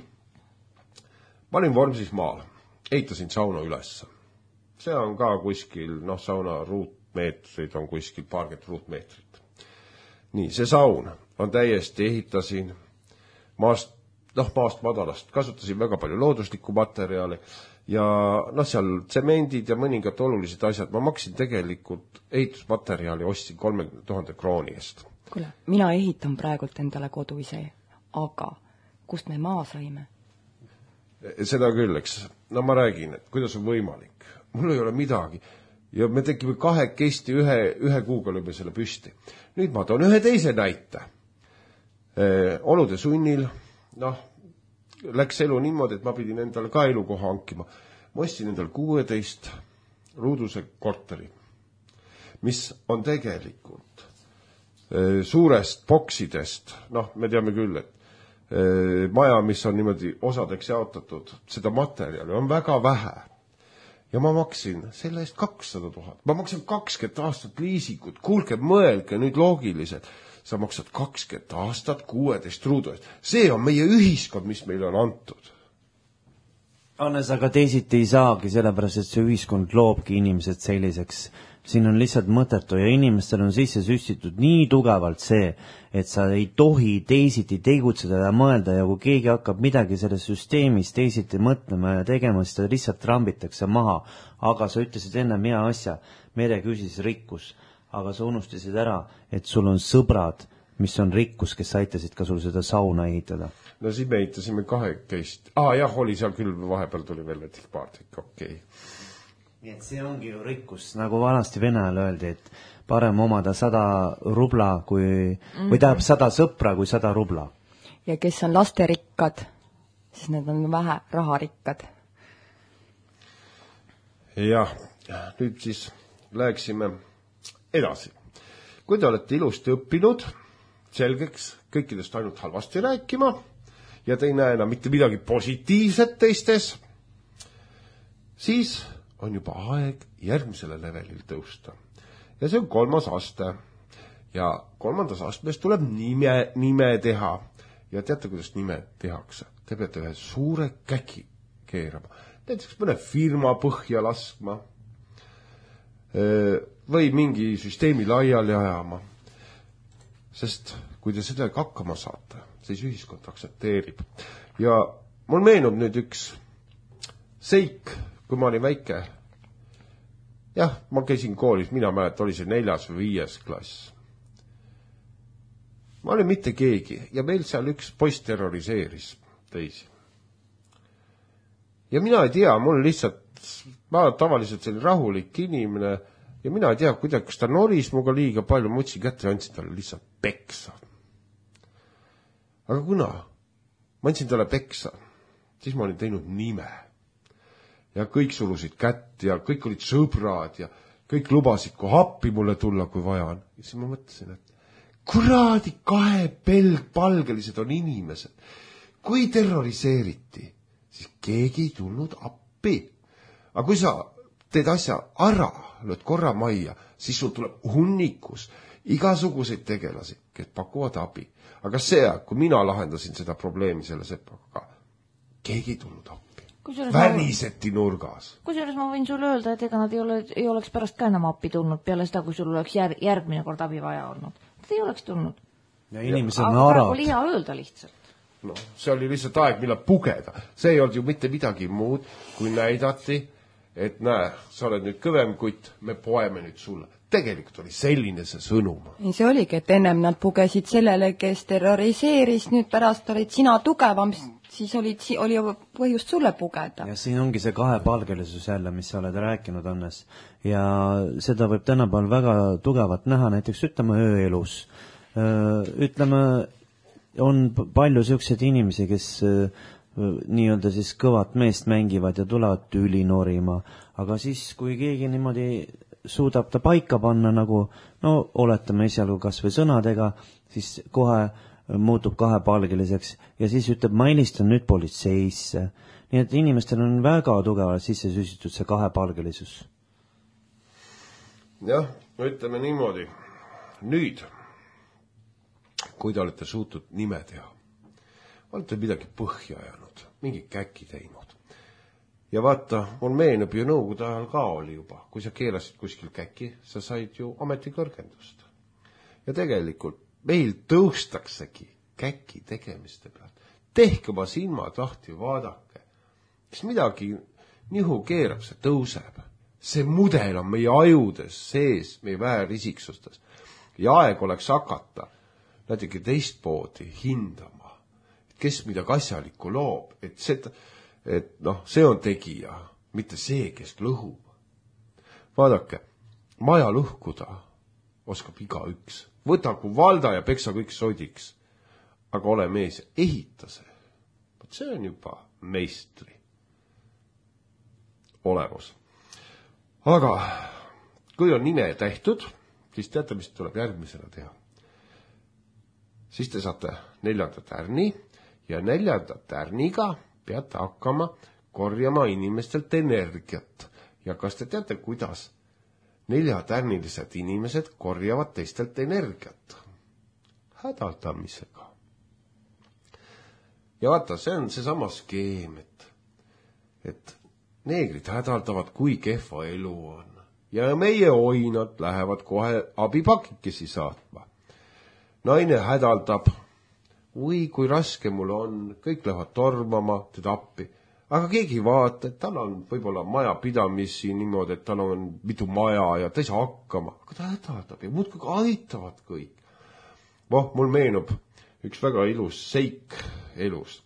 S3: Ma olin Vormsis maal. Ehitasin sauna üles. See on ka kuskil, sauna ruutmeetrid on kuskil paarkümmend ruutmeetrit. Nii, see saun on täiesti, ehitasin maast madalast, kasutasin väga palju looduslikku materjali ja seal tsemendid ja mõningad olulised asjad. Ma maksin tegelikult ehitusmaterjali, ostsin 30 000 krooni eest.
S4: Kuule, mina ehitan praegult endale kodu ise, aga kust me maa saime?
S3: Seda küll, eks. Ma räägin, et kuidas on võimalik. Mul ei ole midagi. Ja me tegime kahekesti ühe kuuga lõime selle püsti. Nüüd ma toon ühe teise näite. Olude sunnil, läks elu niimoodi, et ma pidin endale ka elukoha hankima. Ma ostsin endale 16 ruuduse korteri, mis on tegelikult suurest boksidest, me teame küll, et maja, mis on niimoodi osadeks jaotatud, seda materjali on väga vähe. Ja ma maksin selle eest 200 000. Ma maksin 20 aastat liisikut. Kuulge, mõelge nüüd loogiliselt. Sa maksad 20 aastat 16 ruudu eest. See on meie ühiskond, mis meile on antud.
S1: Hannes, aga teisiti ei saagi, sellepärast, et see ühiskond loobki inimesed selliseks. Siin on lihtsalt mõttetu ja inimestel on sisse süstitud nii tugevalt see, et sa ei tohi teisiti tegutseda ja mõelda ja kui keegi hakkab midagi selles süsteemis teisiti mõtlema ja tegema, siis ta lihtsalt trambitakse maha. Aga sa ütlesid ennem hea asja, Mere küsis rikkus, aga sa unustasid ära, et sul on sõbrad, mis on rikkus, kes aitasid ka sul seda sauna ehitada.
S3: No siis me ehitasime 12. Jah, oli seal küll, vahepeal tuli veel paartik, okei.
S1: Nii et see ongi ju rikkus, nagu vanasti Vene ajal öeldi, et parem omada 100 rubla või tähendab 100 sõpra kui 100 rubla.
S4: Ja kes on lasterikkad, siis need on vähe raharikkad.
S3: Jah, nüüd siis läheksime edasi. Kui te olete ilusti õppinud, selgeks kõikidest ainult halvasti rääkima ja te ei näe enam mitte midagi positiivset teistes, siis on juba aeg järgmisele levelil tõusta. Ja see on 3. aste. Ja 3. astmes tuleb nime teha. Ja teate, kuidas nime tehakse? Te peate ühe suure käki keerama. Näiteks mõne firma põhja laskma või mingi süsteemi laiali ajama. Sest kui te seda hakkama saate, siis ühiskond aksepteerib. Ja mul meenub nüüd üks seik, kui ma olin väike. Jah, ma käisin koolis, mina mäletan, oli see 4. või 5. klass. Ma olin mitte keegi ja meil seal üks poiss terroriseeris teisi. Ja mina ei tea, mul lihtsalt, ma tavaliselt selline rahulik inimene ja mina ei tea, kuidas ta noris muga liiga palju, ma võtsin kätte ja andsin talle lihtsalt peksa. Aga kuna ma andsin talle peksa, siis ma olin teinud nime. Ja kõik sulusid kätt ja kõik olid sõbrad ja kõik lubasid, kui appi mulle tulla, kui vaja on. Ja siis ma mõtlesin, et kuradi 2 pelgpalgelised on inimesed. Kui terroriseeriti, siis keegi ei tulnud appi. Aga kui sa teed asja ära, lööd korra majja, siis sul tuleb hunnikus igasuguseid tegelasi, kes pakuvad abi. Aga see, kui mina lahendasin seda probleemi selle sepaga, keegi ei tulnud appi. Väriseti nurgas.
S2: Kusjuures ma võin sulle öelda, et ega nad ei oleks pärast ka enam appi tulnud peale seda, kui sul oleks järgmine kord abi vaja olnud. Nad ei oleks tulnud.
S1: Ja inimesed on arad.
S2: Aga oli hea öelda lihtsalt.
S3: No, see oli lihtsalt aeg, millal pugeda. See ei olnud ju mitte midagi muud, kui näidati, et näe, sa oled nüüd kõvem kutt, me poeme nüüd sulle. Tegelikult oli selline see sõnum.
S4: See oligi, et ennem nad pugesid sellele, kes terroriseeris, nüüd pärast olid sina tugevam, siis oli põhjust sulle pugeda.
S1: Ja siin ongi see kahepalgelisus jälle, mis sa oled rääkinud, Hannes. Ja seda võib tänapäeval väga tugevalt näha, näiteks ütleme ööelus. Ütleme, on palju selliseid inimesi, kes nii-öelda siis kõvat meest mängivad ja tulevad tüli norima, aga siis, kui keegi niimoodi suudab ta paika panna nagu, no oletame esialgu kas või sõnadega, siis kohe muutub kahepalgeliseks ja siis ütleb, ma helistan nüüd politseisse. Nii et inimestel on väga tugevalt sisse süsitud see kahepalgelisus.
S3: Jah, no ütleme niimoodi. Nüüd, kui te olete suutnud nime teha, olete midagi põhja jäänud, mingi käki teinud. Ja vaata, mul meenub ju nõukogude ajal ka oli juba, kui sa keelasid kuskil käki, sa said ju ametikõrgendust. Ja tegelikult meil tõustaksegi käki tegemiste pealt. Tehke oma silmad lahti, vaadake. Kes midagi nihu keerab, see tõuseb. See mudel on meie ajudes sees, meie väärisiksustes. Ja aeg oleks hakata natuke teistpoodi hindama. Kes midagi asjalikku loob. Et see on tegija, mitte see, kes lõhub. Vaadake, maja lõhkuda oskab igaüks. Võta kui valda ja peksa kõik sodiks. Aga ole mees ja ehita see. See on juba meistri olemus. Aga kui on nime tehtud, siis teate, mis tuleb järgmisena teha. Siis te saate 4. tärni ja 4. tärniga peate hakkama korjama inimestelt energiat. Ja kas te teate, kuidas 4-tärnilised inimesed korjavad teistelt energiat? Hädaldamisega. Ja vaata, see on seesama skeem, et neegrid hädaldavad, kui kehva elu on. Ja meie oinad lähevad kohe abipakikesi saatma. Naine hädaldab, kui raske mul on, kõik lähevad tormama teda appi. Aga keegi vaata, et tal on võib-olla majapidamisi niimoodi, et tal on mitu maja ja ta ei saa hakkama. Aga ta hädaldab ja muudkui aitavad kõik. Mul meenub üks väga ilus seik elus.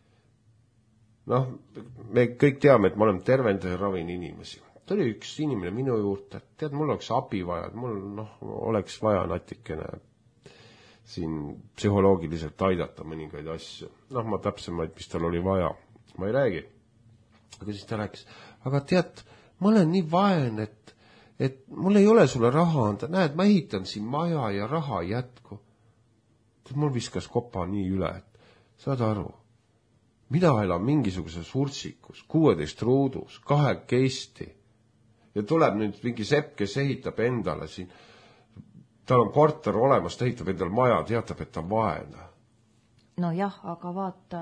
S3: Me kõik teame, et ma olen tervendaja ravin inimesi. Ta oli üks inimene minu juurde, et tead, mul oleks abi vaja, mul oleks vaja natikene siin psühholoogiliselt aidata mõningaid asju. Ma täpsemaid, mis tal oli vaja, ma ei räägi. Aga siis ta rääkis, aga tead, ma olen nii vaen, et mul ei ole sulle raha anda. Näed, ma ehitan siin maja ja raha jätku. Mul viskas kopa nii üle, et saad aru, mina elan mingisuguses urtsikus, 16 ruudus, 2 ja tuleb nüüd mingi sepp, kes ehitab endale siin. Tal on korter olemas, ta ehitab endale maja, teatab, et ta on vaene.
S2: No jah, aga vaata,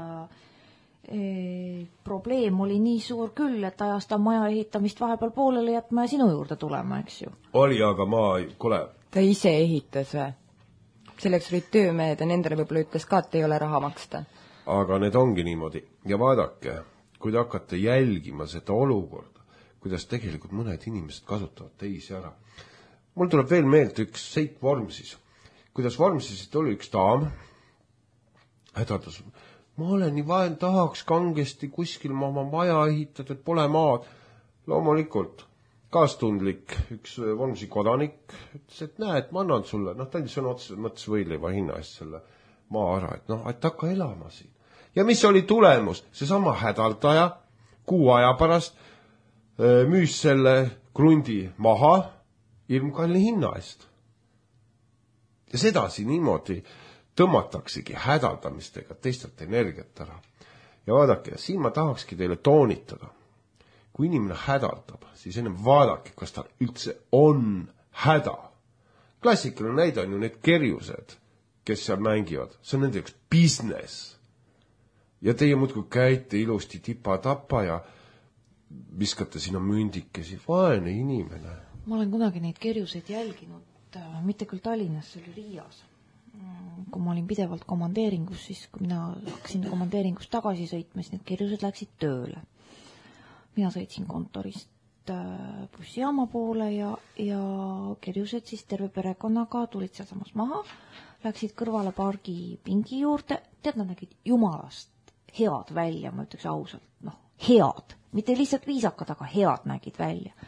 S2: probleem oli nii suur küll, et ajas ta maja ehitamist vahepeal poolele jätma ja sinu juurde tulema, eks ju.
S3: Oli, aga kuule.
S4: Ta ise ehitas või? Selleks olid töömehed ja nendele võib-olla ütles ka, et ei ole raha maksta.
S3: Aga need ongi niimoodi. Ja vaadake, kui te hakkate jälgima seda olukorda, kuidas tegelikult mõned inimesed kasutavad teisi ära. Mul tuleb veel meelde üks seik Vormsis. Kuidas Vormsisit oli üks daam, hädatas, ma olen nii vaen, tahaks kangesti kuskil oma maja ehitada, et pole maad. Loomulikult, kaastundlik üks Vormsi kodanik ütles, et näe, et ma annan sulle, ta oli sõna otseselt mõttes võileiva hinna eest selle maa ära, et hakka elama siin. Ja mis oli tulemus? Seesama hädaldaja 6 aja pärast müüs selle krundi maha ilmkalli hinna eest. Ja sedasi niimoodi tõmmataksegi hädaldamistega teistelt energiat ära. Ja vaadake, siin ma tahakski teile toonitada. Kui inimene hädaldab, siis enne vaadake, kas tal üldse on häda. Klassikaline näide on ju need kerjused, kes seal mängivad. See on nende üks business. Ja teie muudkui käite ilusti tipa-tapa ja viskate sinna mündikesi. Vaene inimene.
S2: Ma olen kunagi neid kerjuseid jälginud, mitte küll Tallinnas, see oli Riias. Kui ma olin pidevalt komandeeringus, siis kui mina hakkasin komandeeringust tagasi sõitma, siis need kerjused läksid tööle. Mina sõitsin kontorist bussijaama poole ja kerjused siis terve perekonnaga tulid seal samas maha, läksid kõrvale pargi pingi juurde, tead, nad nägid jumalast head välja, ma ütleks ausalt, head, mitte lihtsalt viisakad, aga head nägid välja.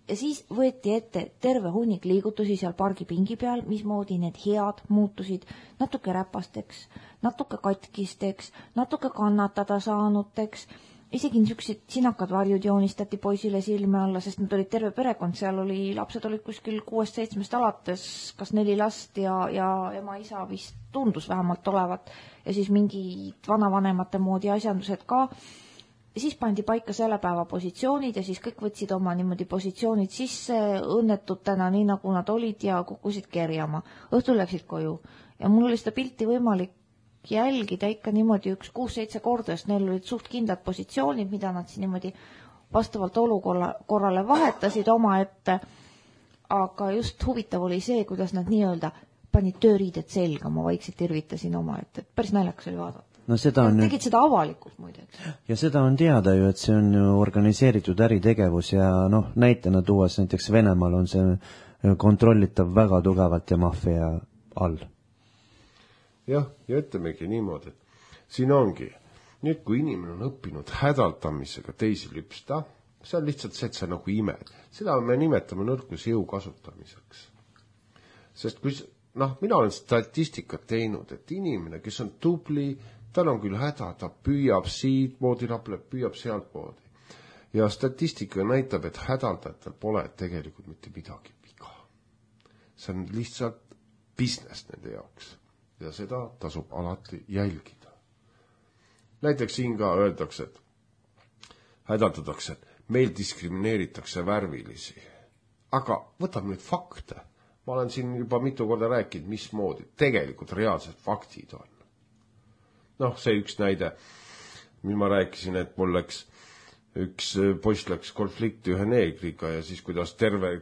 S2: ja siis võeti ette terve hunnik liigutusi seal pargipingi peal, mismoodi need head muutusid natuke räpasteks, natuke katkisteks, natuke kannatada saanuteks, isegi niisugused sinakad varjud joonistati poisile silme alla, sest nad olid terve perekond, seal oli, lapsed olid kuskil 6-7 alates, kas 4 last ja ema-isa vist tundus vähemalt olevat ja siis mingid vanavanemate moodi asjandused ka. Ja siis pandi paika selle päeva positsioonid ja siis kõik võtsid oma niimoodi positsioonid sisse õnnetutena, nii nagu nad olid ja kukkusid kerjama. Õhtul läksid koju ja mul oli seda pilti võimalik jälgida ikka niimoodi 6-7 korda, sest neil olid suht kindlad positsioonid, mida nad siin niimoodi vastavalt olukorrale vahetasid oma ette. Aga just huvitav oli see, kuidas nad nii-öelda panid tööriided selga, ma vaikselt irvitasin oma ette. Päris naljakas oli vaadata.
S1: No seda on
S2: tegid seda avalikult muide.
S1: Ja seda on teada ju, et see on ju organiseeritud äritegevus ja näitena tuues näiteks Venemaal on see kontrollitav väga tugevalt ja maffia all.
S3: Jah, ja ütlemegi niimoodi, et siin ongi, nüüd kui inimene on õppinud hädaldamisega teisi lüpsta, see on lihtsalt see, et sa nagu imed. Seda me nimetame nõrkuse jõu kasutamiseks. Sest kui, mina olen statistikat teinud, et inimene, kes on tubli, tal on küll häda, ta püüab siit moodi rapleb, püüab sealt moodi. Ja statistika näitab, et hädaldajatel pole tegelikult mitte midagi viga. See on lihtsalt business nende jaoks. Ja seda tasub alati jälgida. Näiteks siin ka öeldakse, et hädaldatakse, et meil diskrimineeritakse värvilisi. Aga võtame nüüd fakte. Ma olen siin juba mitu korda rääkinud, mismoodi tegelikult reaalsed faktid on. See üks näide, mis ma rääkisin, et mul läks üks poiss läks konflikti ühe neegriga ja siis kuidas terve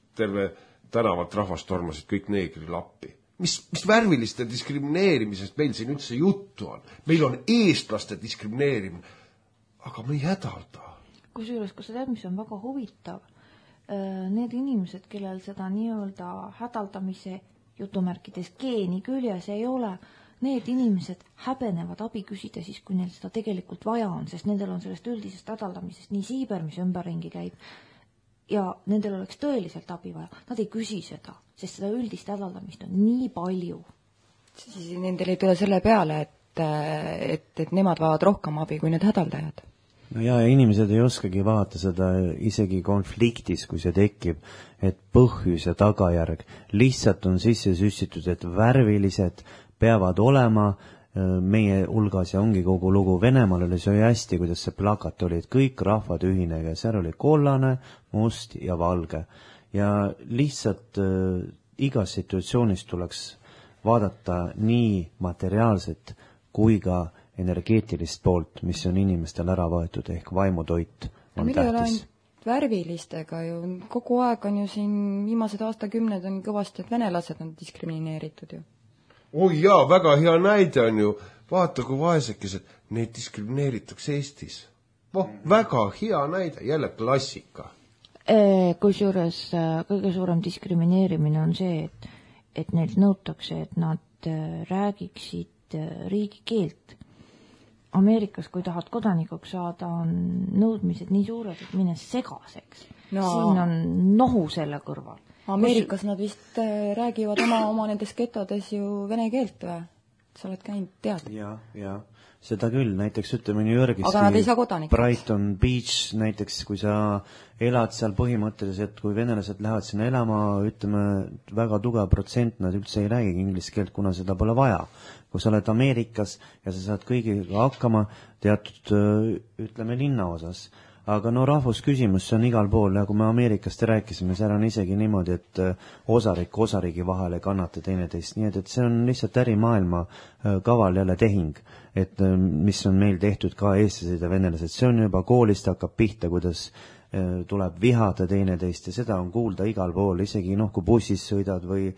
S3: tänavat rahvast tormasid kõik neegri lappi. Mis värviliste diskrimineerimisest meil siin üldse juttu on? Meil on eestlaste diskrimineerimine, aga me ei hädalda.
S2: Kusjuures, kui sa tead, mis on väga huvitav, need inimesed, kellel seda nii-öelda hädaldamise jutumärkides geeni küljes ei ole, need inimesed häbenevad abi küsida siis, kui neil seda tegelikult vaja on, sest nendel on sellest üldisest hädaldamisest nii siiber, mis ümberringi käib, ja nendel oleks tõeliselt abi vaja. Nad ei küsi seda, sest seda üldist hädaldamist on nii palju.
S4: Siis nendel ei tule selle peale, et nemad vajavad rohkem abi kui need hädaldajad.
S1: No ja inimesed ei oskagi vaadata seda isegi konfliktis, kui see tekib, et põhjus ja tagajärg lihtsalt on sisse süstitud, et värvilised peavad olema meie hulgas ja ongi kogu lugu. Venemaal oli see hästi, kuidas see plakat oli, et kõik rahvad ühinega, seal oli kollane, must ja valge. Ja lihtsalt igas situatsioonis tuleks vaadata nii materiaalset kui ka energeetilist poolt, mis on inimestel ära võetud, ehk vaimutoit on tähtis.
S4: Värvilistega ju, kogu aeg on ju siin viimased aastakümned on kõvasti, et venelased on diskrimineeritud ju.
S3: Oi jaa, väga hea näide on ju, vaata kui vaesekesed, neid diskrimineeritakse Eestis. Väga hea näide, jälle klassika.
S2: Kusjuures kõige suurem diskrimineerimine on see, et neilt nõutakse, et nad räägiksid riigikeelt. Ameerikas, kui tahad kodanikuks saada, on nõudmised nii suured, et mine segaseks. Siin on nohu selle kõrval.
S4: Ameerikas nad vist räägivad oma nendes getodes ju vene keelt või? Sa oled käinud teada?
S1: Ja, seda küll. Näiteks ütleme New Yorgis.
S4: Aga nad ei saa kodanikuks.
S1: Brighton Beach, näiteks kui sa elad seal põhimõtteliselt, kui venelased lähevad sinna elama, ütleme väga tugev protsent, nad üldse ei räägi inglise keelt, kuna seda pole vaja. Kui sa oled Ameerikas ja sa saad kõigiga hakkama teatud, ütleme, linnaosas. Aga rahvusküsimus, see on igal pool, nagu me Ameerikast rääkisime, seal on isegi niimoodi, et osarik osariigi vahele kannata teineteist, nii et see on lihtsalt ärimaailma kaval jälle tehing, et mis on meil tehtud ka eestlased ja venelased, see on juba koolist hakkab pihta, kuidas tuleb vihada teineteist ja seda on kuulda igal pool, isegi kui bussis sõidad või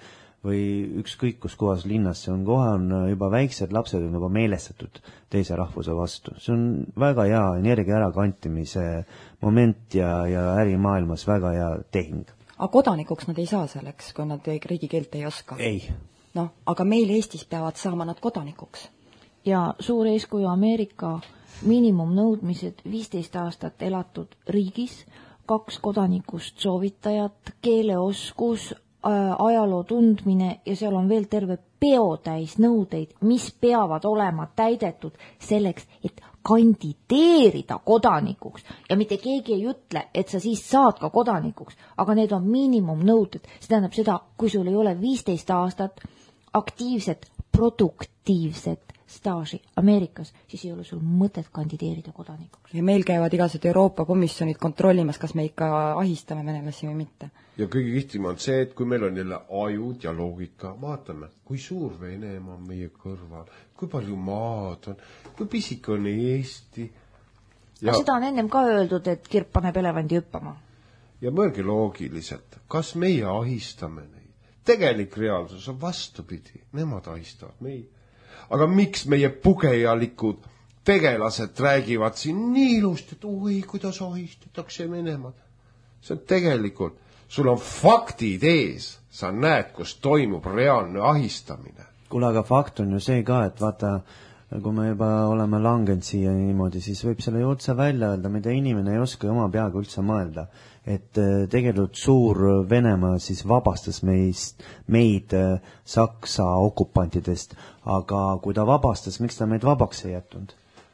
S1: ükskõik kus kohas linnas see on, kohe on juba väiksed lapsed on juba meelestatud teise rahvuse vastu. See on väga hea energia ärakantimise moment ja ärimaailmas väga hea tehing.
S4: Aga kodanikuks nad ei saa selleks, kui nad riigikeelt ei oska?
S1: Ei.
S4: Aga meil Eestis peavad saama nad kodanikuks.
S2: Ja suur eeskuju Ameerika miinimumnõudmised 15 aastat elatud riigis, kaks kodanikust soovitajat, keeleoskus, ajaloo tundmine ja seal on veel terve peotäis nõudeid, mis peavad olema täidetud selleks, et kandideerida kodanikuks ja mitte keegi ei ütle, et sa siis saad ka kodanikuks, aga need on miinimumnõuded. See tähendab seda, kui sul ei ole 15 aastat aktiivset, produktiivset staaži Ameerikas, siis ei ole sul mõtet kandideerida kodanikuks.
S4: Ja meil käivad igased Euroopa komisjonid kontrollimas, kas me ikka ahistame venelasi või mitte.
S3: Ja kõige kihtim on see, et kui meil on jälle ajud ja loogika, vaatame, kui suur Venemaa on meie kõrval, kui palju maad on, kui pisik on Eesti.
S2: Ja seda on ennem ka öeldud, et kirp paneb elevandi hüppama.
S3: Ja mõelge loogiliselt, kas meie ahistame neid? Tegelik reaalsus on vastupidi, nemad ahistavad meid. Aga miks meie pugejalikud tegelased räägivad siin nii ilust, et oi, kuidas ahistatakse Venemaad? See on tegelikult, sul on faktid ees, sa näed, kus toimub reaalne ahistamine.
S1: Kuule, aga fakt on ju see ka, et vaata, kui me juba oleme langenud siia niimoodi, siis võib selle ju otse välja öelda, mida inimene ei oska oma peaga üldse mõelda. Et tegelikult suur Venemaa siis vabastas meid Saksa okupantidest, aga kui ta vabastas, miks ta meid vabaks ei jätnud?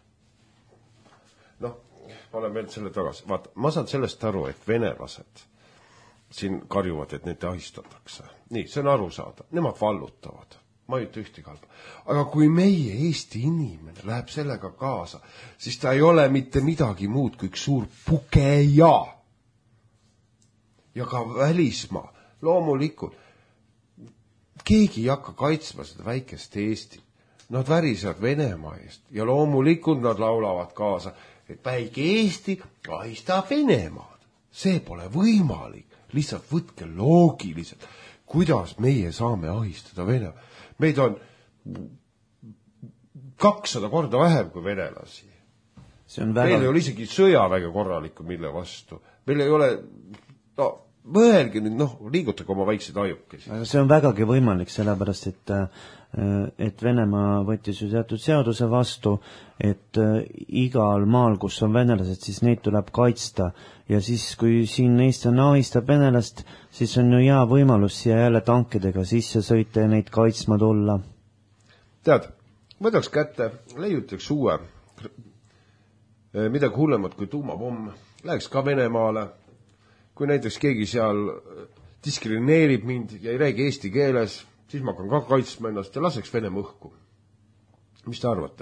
S3: Noh, ma olen veel selle tagasi. Vaata, ma saan sellest aru, et venelased siin karjuvad, et neid ahistatakse. Nii, see on aru saada. Nemad vallutavad. Ma ei ütle ühtegi halba. Aga kui meie Eesti inimene läheb sellega kaasa, siis ta ei ole mitte midagi muud kui üks suur pugeja. Ja ka välismaa, loomulikult, keegi ei hakka kaitsma seda väikest Eestit. Nad värisevad Venemaa eest ja loomulikult nad laulavad kaasa, et väike Eesti ahistab Venemaad. See pole võimalik, lihtsalt võtke loogiliselt, kuidas meie saame ahistada Venemaa. Meid on 200 korda vähem kui venelasi. Meil ei ole isegi sõjaväge korralikku, mille vastu. Meil ei ole... No, mõelge nüüd, liigutage oma väikseid ajukesi.
S1: Aga see on vägagi võimalik, sellepärast, et Venemaa võttis ju teatud seaduse vastu, et igal maal, kus on venelased, siis neid tuleb kaitsta. Ja siis, kui siin Eesti ahistab venelast, siis on ju hea võimalus siia jälle tankidega sisse sõita ja neid kaitsma tulla.
S3: Tead, võtaks kätte, leiutaks uue, midagi hullemat kui tuumapomm, läheks ka Venemaale. Kui näiteks keegi seal diskrimineerib mind ja ei räägi eesti keeles, siis ma hakkan ka kaitsma ennast ja laseks Venemaa õhku. Mis te arvate?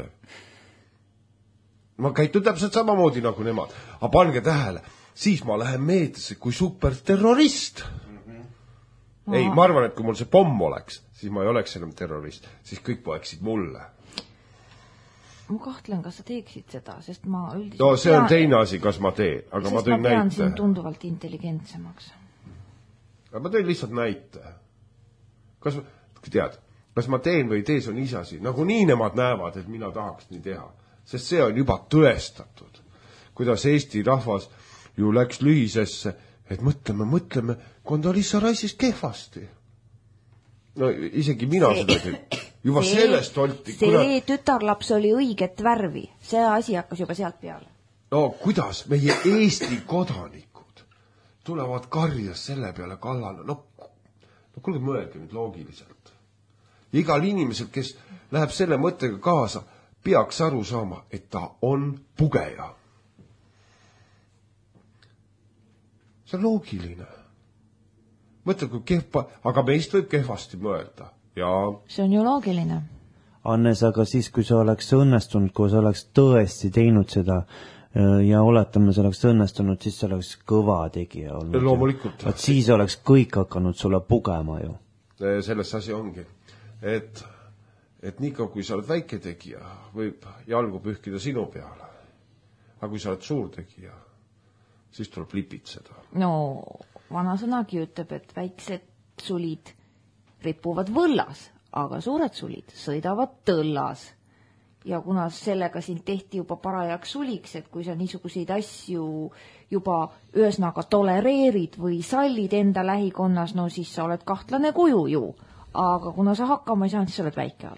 S3: Ma käitun täpselt samamoodi nagu nemad. Aga pange tähele, siis ma lähen meeldisse kui superterrorist. Ei, ma arvan, et kui mul see pomm oleks, siis ma ei oleks enam terrorist, siis kõik poeksid mulle.
S2: Ma kahtlen, kas sa teeksid seda, sest ma üldiselt...
S3: No see on teine asi, kas ma teen, aga ma tõin näite. Sest ma pean
S2: siin tunduvalt intelligentsemaks.
S3: Aga ma tõin lihtsalt näite. Kas ma teen või ei tee, see on isasi. Nagu nii nemad näevad, et mina tahaks nii teha. Sest see on juba tõestatud. Kuidas Eesti rahvas ju läks lühisesse, et mõtleme, Kondolissa raisis kehvasti. No isegi mina seda tein. Juba sellest olti.
S2: See tütarlaps oli õiget värvi. See asi hakkas juba sealt peale.
S3: No kuidas meie Eesti kodanikud tulevad karjas selle peale kallale? No kuulge, mõelge nüüd loogiliselt. Igal inimesel, kes läheb selle mõttega kaasa, peaks aru saama, et ta on pugeja. See on loogiline. Mõtle, kui kehva, aga meist võib kehvasti mõelda. Ja...
S2: See on ju loogiline.
S1: Annes, aga siis, kui sa oleks õnnestunud, kui sa oleks tõesti teinud seda ja oletame, see oleks õnnestunud, siis see oleks kõva tegija olnud.
S3: Loomulikult.
S1: Et siis oleks kõik hakanud sulle pugema ju.
S3: Selles asi ongi, et niikaua, kui sa oled väike tegija, võib jalgu pühkida sinu peale. Aga kui sa oled suur tegija, siis tuleb lipitseda.
S2: No, vana sõnagi ütleb, et väiksed sulid ripuvad võllas, aga suured sulid sõidavad tõllas. Ja kuna sellega siin tehti juba parajaks suliks, et kui sa niisuguseid asju juba ühesõnaga tolereerid või sallid enda lähikonnas, no siis sa oled kahtlane kuju ju. Aga kuna sa hakkama ei saanud, siis sa oled väike alles.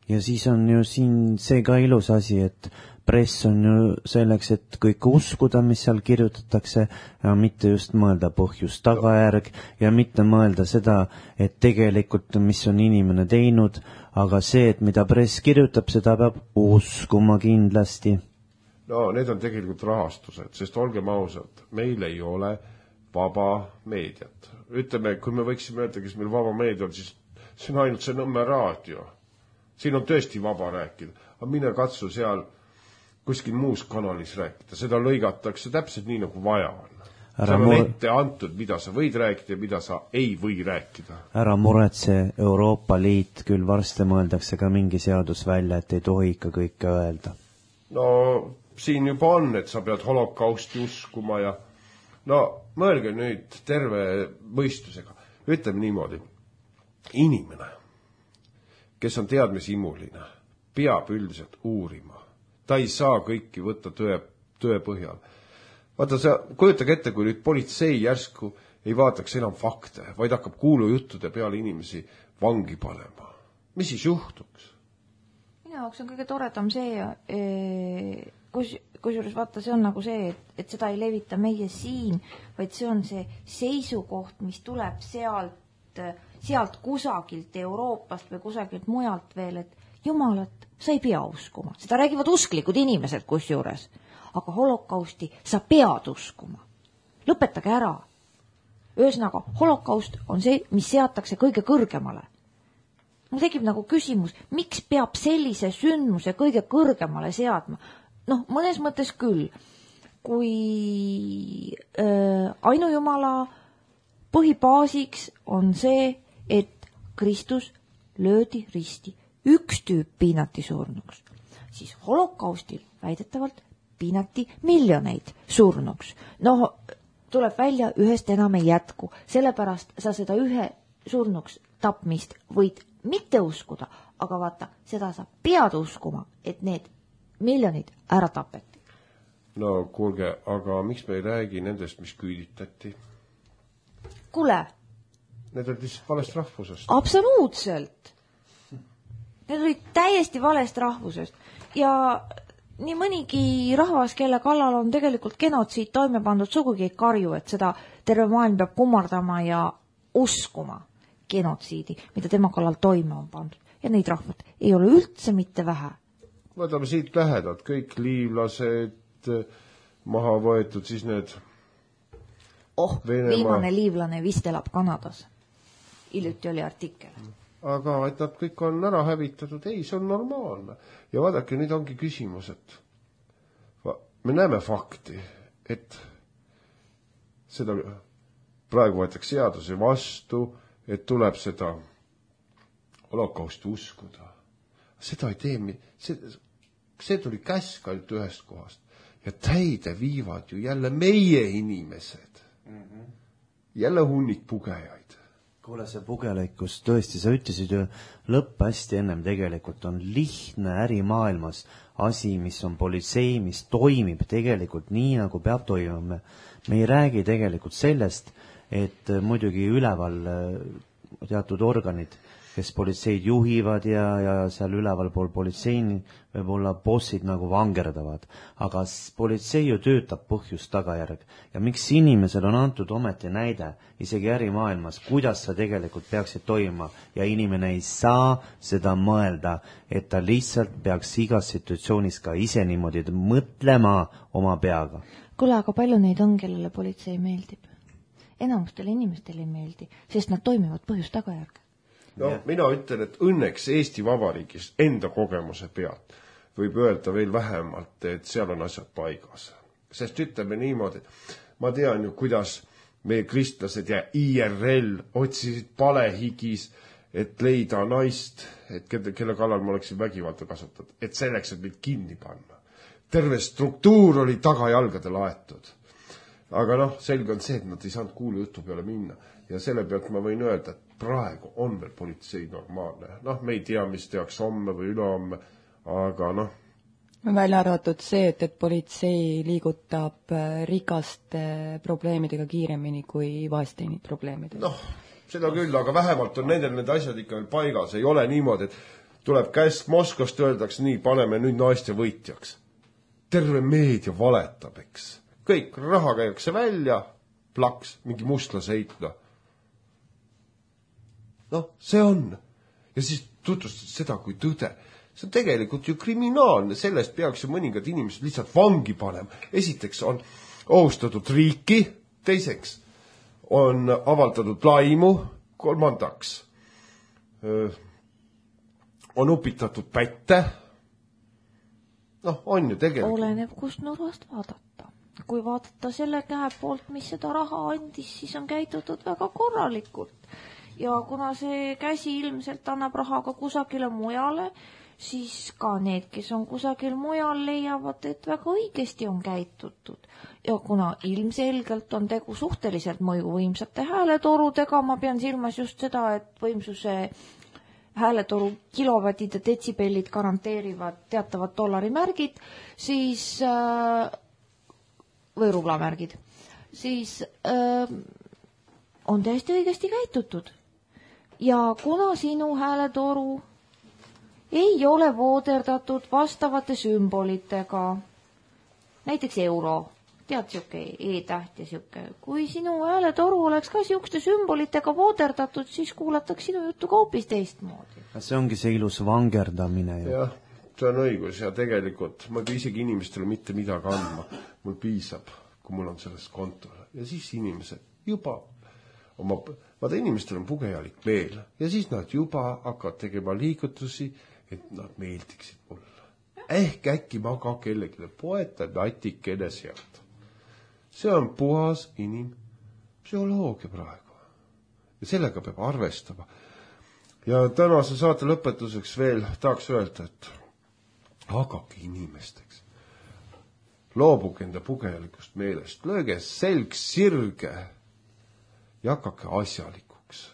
S1: ja siis on ju siin see ka ilus asi, et press on ju selleks, et kõike uskuda, mis seal kirjutatakse ja mitte just mõelda põhjus tagajärg ja mitte mõelda seda, et tegelikult, mis on inimene teinud, aga see, et mida press kirjutab, seda peab uskuma kindlasti.
S3: No need on tegelikult rahastused, sest olgem ausad, meil ei ole vaba meediat. Ütleme, kui me võiksime öelda, kes meil vaba meedia on, siis see on ainult see Nõmme raadio. Siin on tõesti vaba rääkida, aga mine katsu seal kuskil muus kanalis rääkida. Seda lõigatakse täpselt nii, nagu vaja on. See on ette antud, mida sa võid rääkida ja mida sa ei või rääkida.
S1: Ära muretse, Euroopa Liit, küll varsti mõeldakse ka mingi seadus välja, et ei tohi ikka kõike öelda.
S3: No siin juba on, et sa pead holokausti uskuma ja no mõelge nüüd terve mõistusega. Ütleme niimoodi, inimene, kes on teadmisimuline, peab üldiselt uurima. Ta ei saa kõiki võtta tõe põhjal. Vaata, sa kujutage ette, kui nüüd politsei järsku ei vaataks enam fakte, vaid hakkab kuulujuttude peale inimesi vangi panema. Mis siis juhtuks?
S2: Minu jaoks on kõige toredam see, kusjuures vaata, see on nagu see, et seda ei levita meie siin, vaid see on see seisukoht, mis tuleb sealt kusagilt Euroopast või kusagilt mujalt veel, et Jumalat sa ei pea uskuma. Seda räägivad usklikud inimesed kusjuures. Aga holokausti sa pead uskuma. Lõpetage ära. Ühesõnaga, holokaust on see, mis seatakse kõige kõrgemale. Mul tekib nagu küsimus, miks peab sellise sündmuse kõige kõrgemale seadma? Noh, mõnes mõttes küll. Kui ainujumala põhibaasiks on see, et Kristus löödi risti. Üks tüüp piinati surnuks. Siis holokaustil väidetavalt piinati miljoneid surnuks. No, tuleb välja, ühest enam ei jätku. Sellepärast sa seda ühe surnuks tapmist võid mitte uskuda, aga vaata, seda sa pead uskuma, et need miljonid ära tapeti.
S3: No kuulge, aga miks me ei räägi nendest, mis küüditati?
S2: Kuule.
S3: Need olid lihtsalt valest rahvusest.
S2: Absoluutselt. Need olid täiesti valest rahvusest ja nii mõnigi rahvas, kelle kallal on tegelikult genotsiid toime pandud, sugugi ei karju, et seda terve maailm peab kummardama ja uskuma genotsiidi, mida tema kallal toime on pandud. Ja neid rahvad ei ole üldse mitte vähe.
S3: Võtame siit lähedalt, kõik liivlased maha võetud, siis need
S2: viimane liivlane vist elab Kanadas. Hiljuti oli artikkel.
S3: Aga et nad kõik on ära hävitatud, ei, see on normaalne. Ja vaadake, nüüd ongi küsimus, et me näeme fakti, et seda praegu võetakse seaduse vastu, et tuleb seda holokausti uskuda. Seda ei tee, see tuli käsk ainult ühest kohast. Ja täide viivad ju jälle meie inimesed. Jälle hunnik pugejaid.
S1: Kuule, see pugelikkus, tõesti, sa ütlesid ju lõpp hästi ennem tegelikult on lihtne ärimaailmas asi, mis on politsei, mis toimib tegelikult nii, nagu peab toimima. Me ei räägi tegelikult sellest, et muidugi üleval teatud organid, kes politseid juhivad ja seal üleval pool politseini võib-olla bossid nagu vangerdavad. Aga politsei ju töötab põhjus tagajärg. Ja miks inimesel on antud ometi näide, isegi ärimaailmas, kuidas sa tegelikult peaksid toimuma ja inimene ei saa seda mõelda, et ta lihtsalt peaks igas situatsioonis ka ise niimoodi mõtlema oma peaga.
S2: Kuule, aga palju neid on, kellele politsei meeldib? Enamustele inimestele ei meeldi, sest nad toimivad põhjus tagajärg.
S3: No, mina ütlen, et õnneks Eesti Vabariigis enda kogemuse pealt võib öelda veel vähemalt, et seal on asjad paigas. Sest ütleme niimoodi, ma tean ju, kuidas meie kristlased ja IRL otsisid palehigis, et leida naist, et kelle kallal ma oleksin vägivalda kasutatud, et selleks, et mind kinni panna. Terve struktuur oli tagajalgade laetud. Aga noh, selge on see, et nad ei saanud kuulujutu peale minna. Ja selle pealt ma võin öelda, et praegu on veel politsei normaalne. Noh, me ei tea, mis tehakse homme või ülehomme, aga noh.
S4: Välja arvatud see, et politsei liigutab rikaste probleemidega kiiremini kui vaesteni probleemidega.
S3: Noh, seda küll, aga vähemalt on nende asjad ikka veel paigas. Ei ole niimoodi, et tuleb käsk Moskvast, öeldakse nii, paneme nüüd naiste võitjaks. Terve meedia valetab, eks. Kõik, raha käiakse välja, plaks, mingi mustlase heitna. See on. Ja siis tutvustad seda kui tõde. See on tegelikult ju kriminaalne, sellest peaks ju mõningad inimesed lihtsalt vangi panema. Esiteks on ohustatud riiki, teiseks on avaldatud laimu, kolmandaks on upitatud pätte. On ju tegelikult.
S2: Oleneb, kust nurgast vaadata. Kui vaadata selle käe poolt, mis seda raha andis, siis on käitutud väga korralikult. Ja kuna see käsi ilmselt annab raha ka kusagile mujale, siis ka need, kes on kusagil mujal, leiavad, et väga õigesti on käitutud. Ja kuna ilmselgelt on tegu suhteliselt mõjuvõimsate hääletorudega, ma pean silmas just seda, et võimsuse hääletoru kilovatid ja detsibellid garanteerivad teatavad dollarimärgid, siis, või rublamärgid, siis on täiesti õigesti käitutud. Ja kuna sinu hääletoru ei ole vooderdatud vastavate sümbolitega, näiteks euro, tead siuke E-täht ja siuke, kui sinu hääletoru oleks ka siukeste sümbolitega vooderdatud, siis kuulataks sinu juttu ka hoopis teistmoodi.
S1: See ongi see ilus vangerdamine.
S3: Jah, see on õigus ja tegelikult ma ei isegi inimestele mitte midagi andma. Mul piisab, kui mul on sellest kontol. Ja siis inimesed juba vaata inimestel on pugejalik meel ja siis nad juba hakkavad tegema liigutusi, et nad meeldiksid mulle. Äkki ma ka kellegile poetan natikene sealt. See on puhas inimpsühholoogia praegu. Ja sellega peab arvestama. Ja tänase saate lõpetuseks veel tahaks öelda, et hakake inimesteks. Loobuge enda pugejalikust meelest. Lööge selg sirge ja hakake asjalikuks.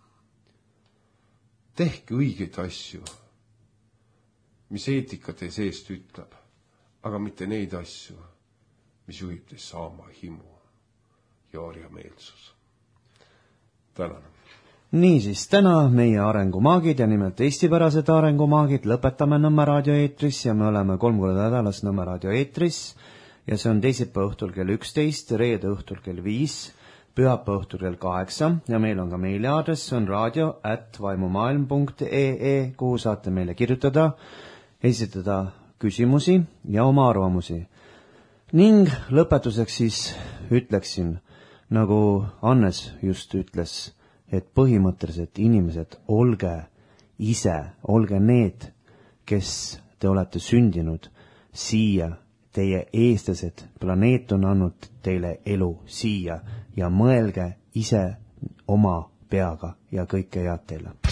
S3: Tehke õigeid asju, mis eetika teie seest ütleb, aga mitte neid asju, mis juhib teie saama himu ja orjameelsus. Tänan.
S1: Niisiis, täna meie arengumaagid ja nimelt eestipärased arengumaagid lõpetame Nõmme raadio eetris ja me oleme 3 korda nädalas Nõmme raadio eetris ja see on teisipäeva õhtul kell 11, reede õhtul kell 5, pühapäeva õhtul kell 8 ja meil on ka meiliaadress, see on radio@vaimumaailm.ee, kuhu saate meile kirjutada, esitada küsimusi ja oma arvamusi. Ning lõpetuseks siis ütleksin, nagu Hannes just ütles, et põhimõtteliselt inimesed, olge ise, olge need, kes te olete sündinud siia, teie eestlased, planeet on andnud teile elu siia ja mõelge ise oma peaga ja kõike head teile.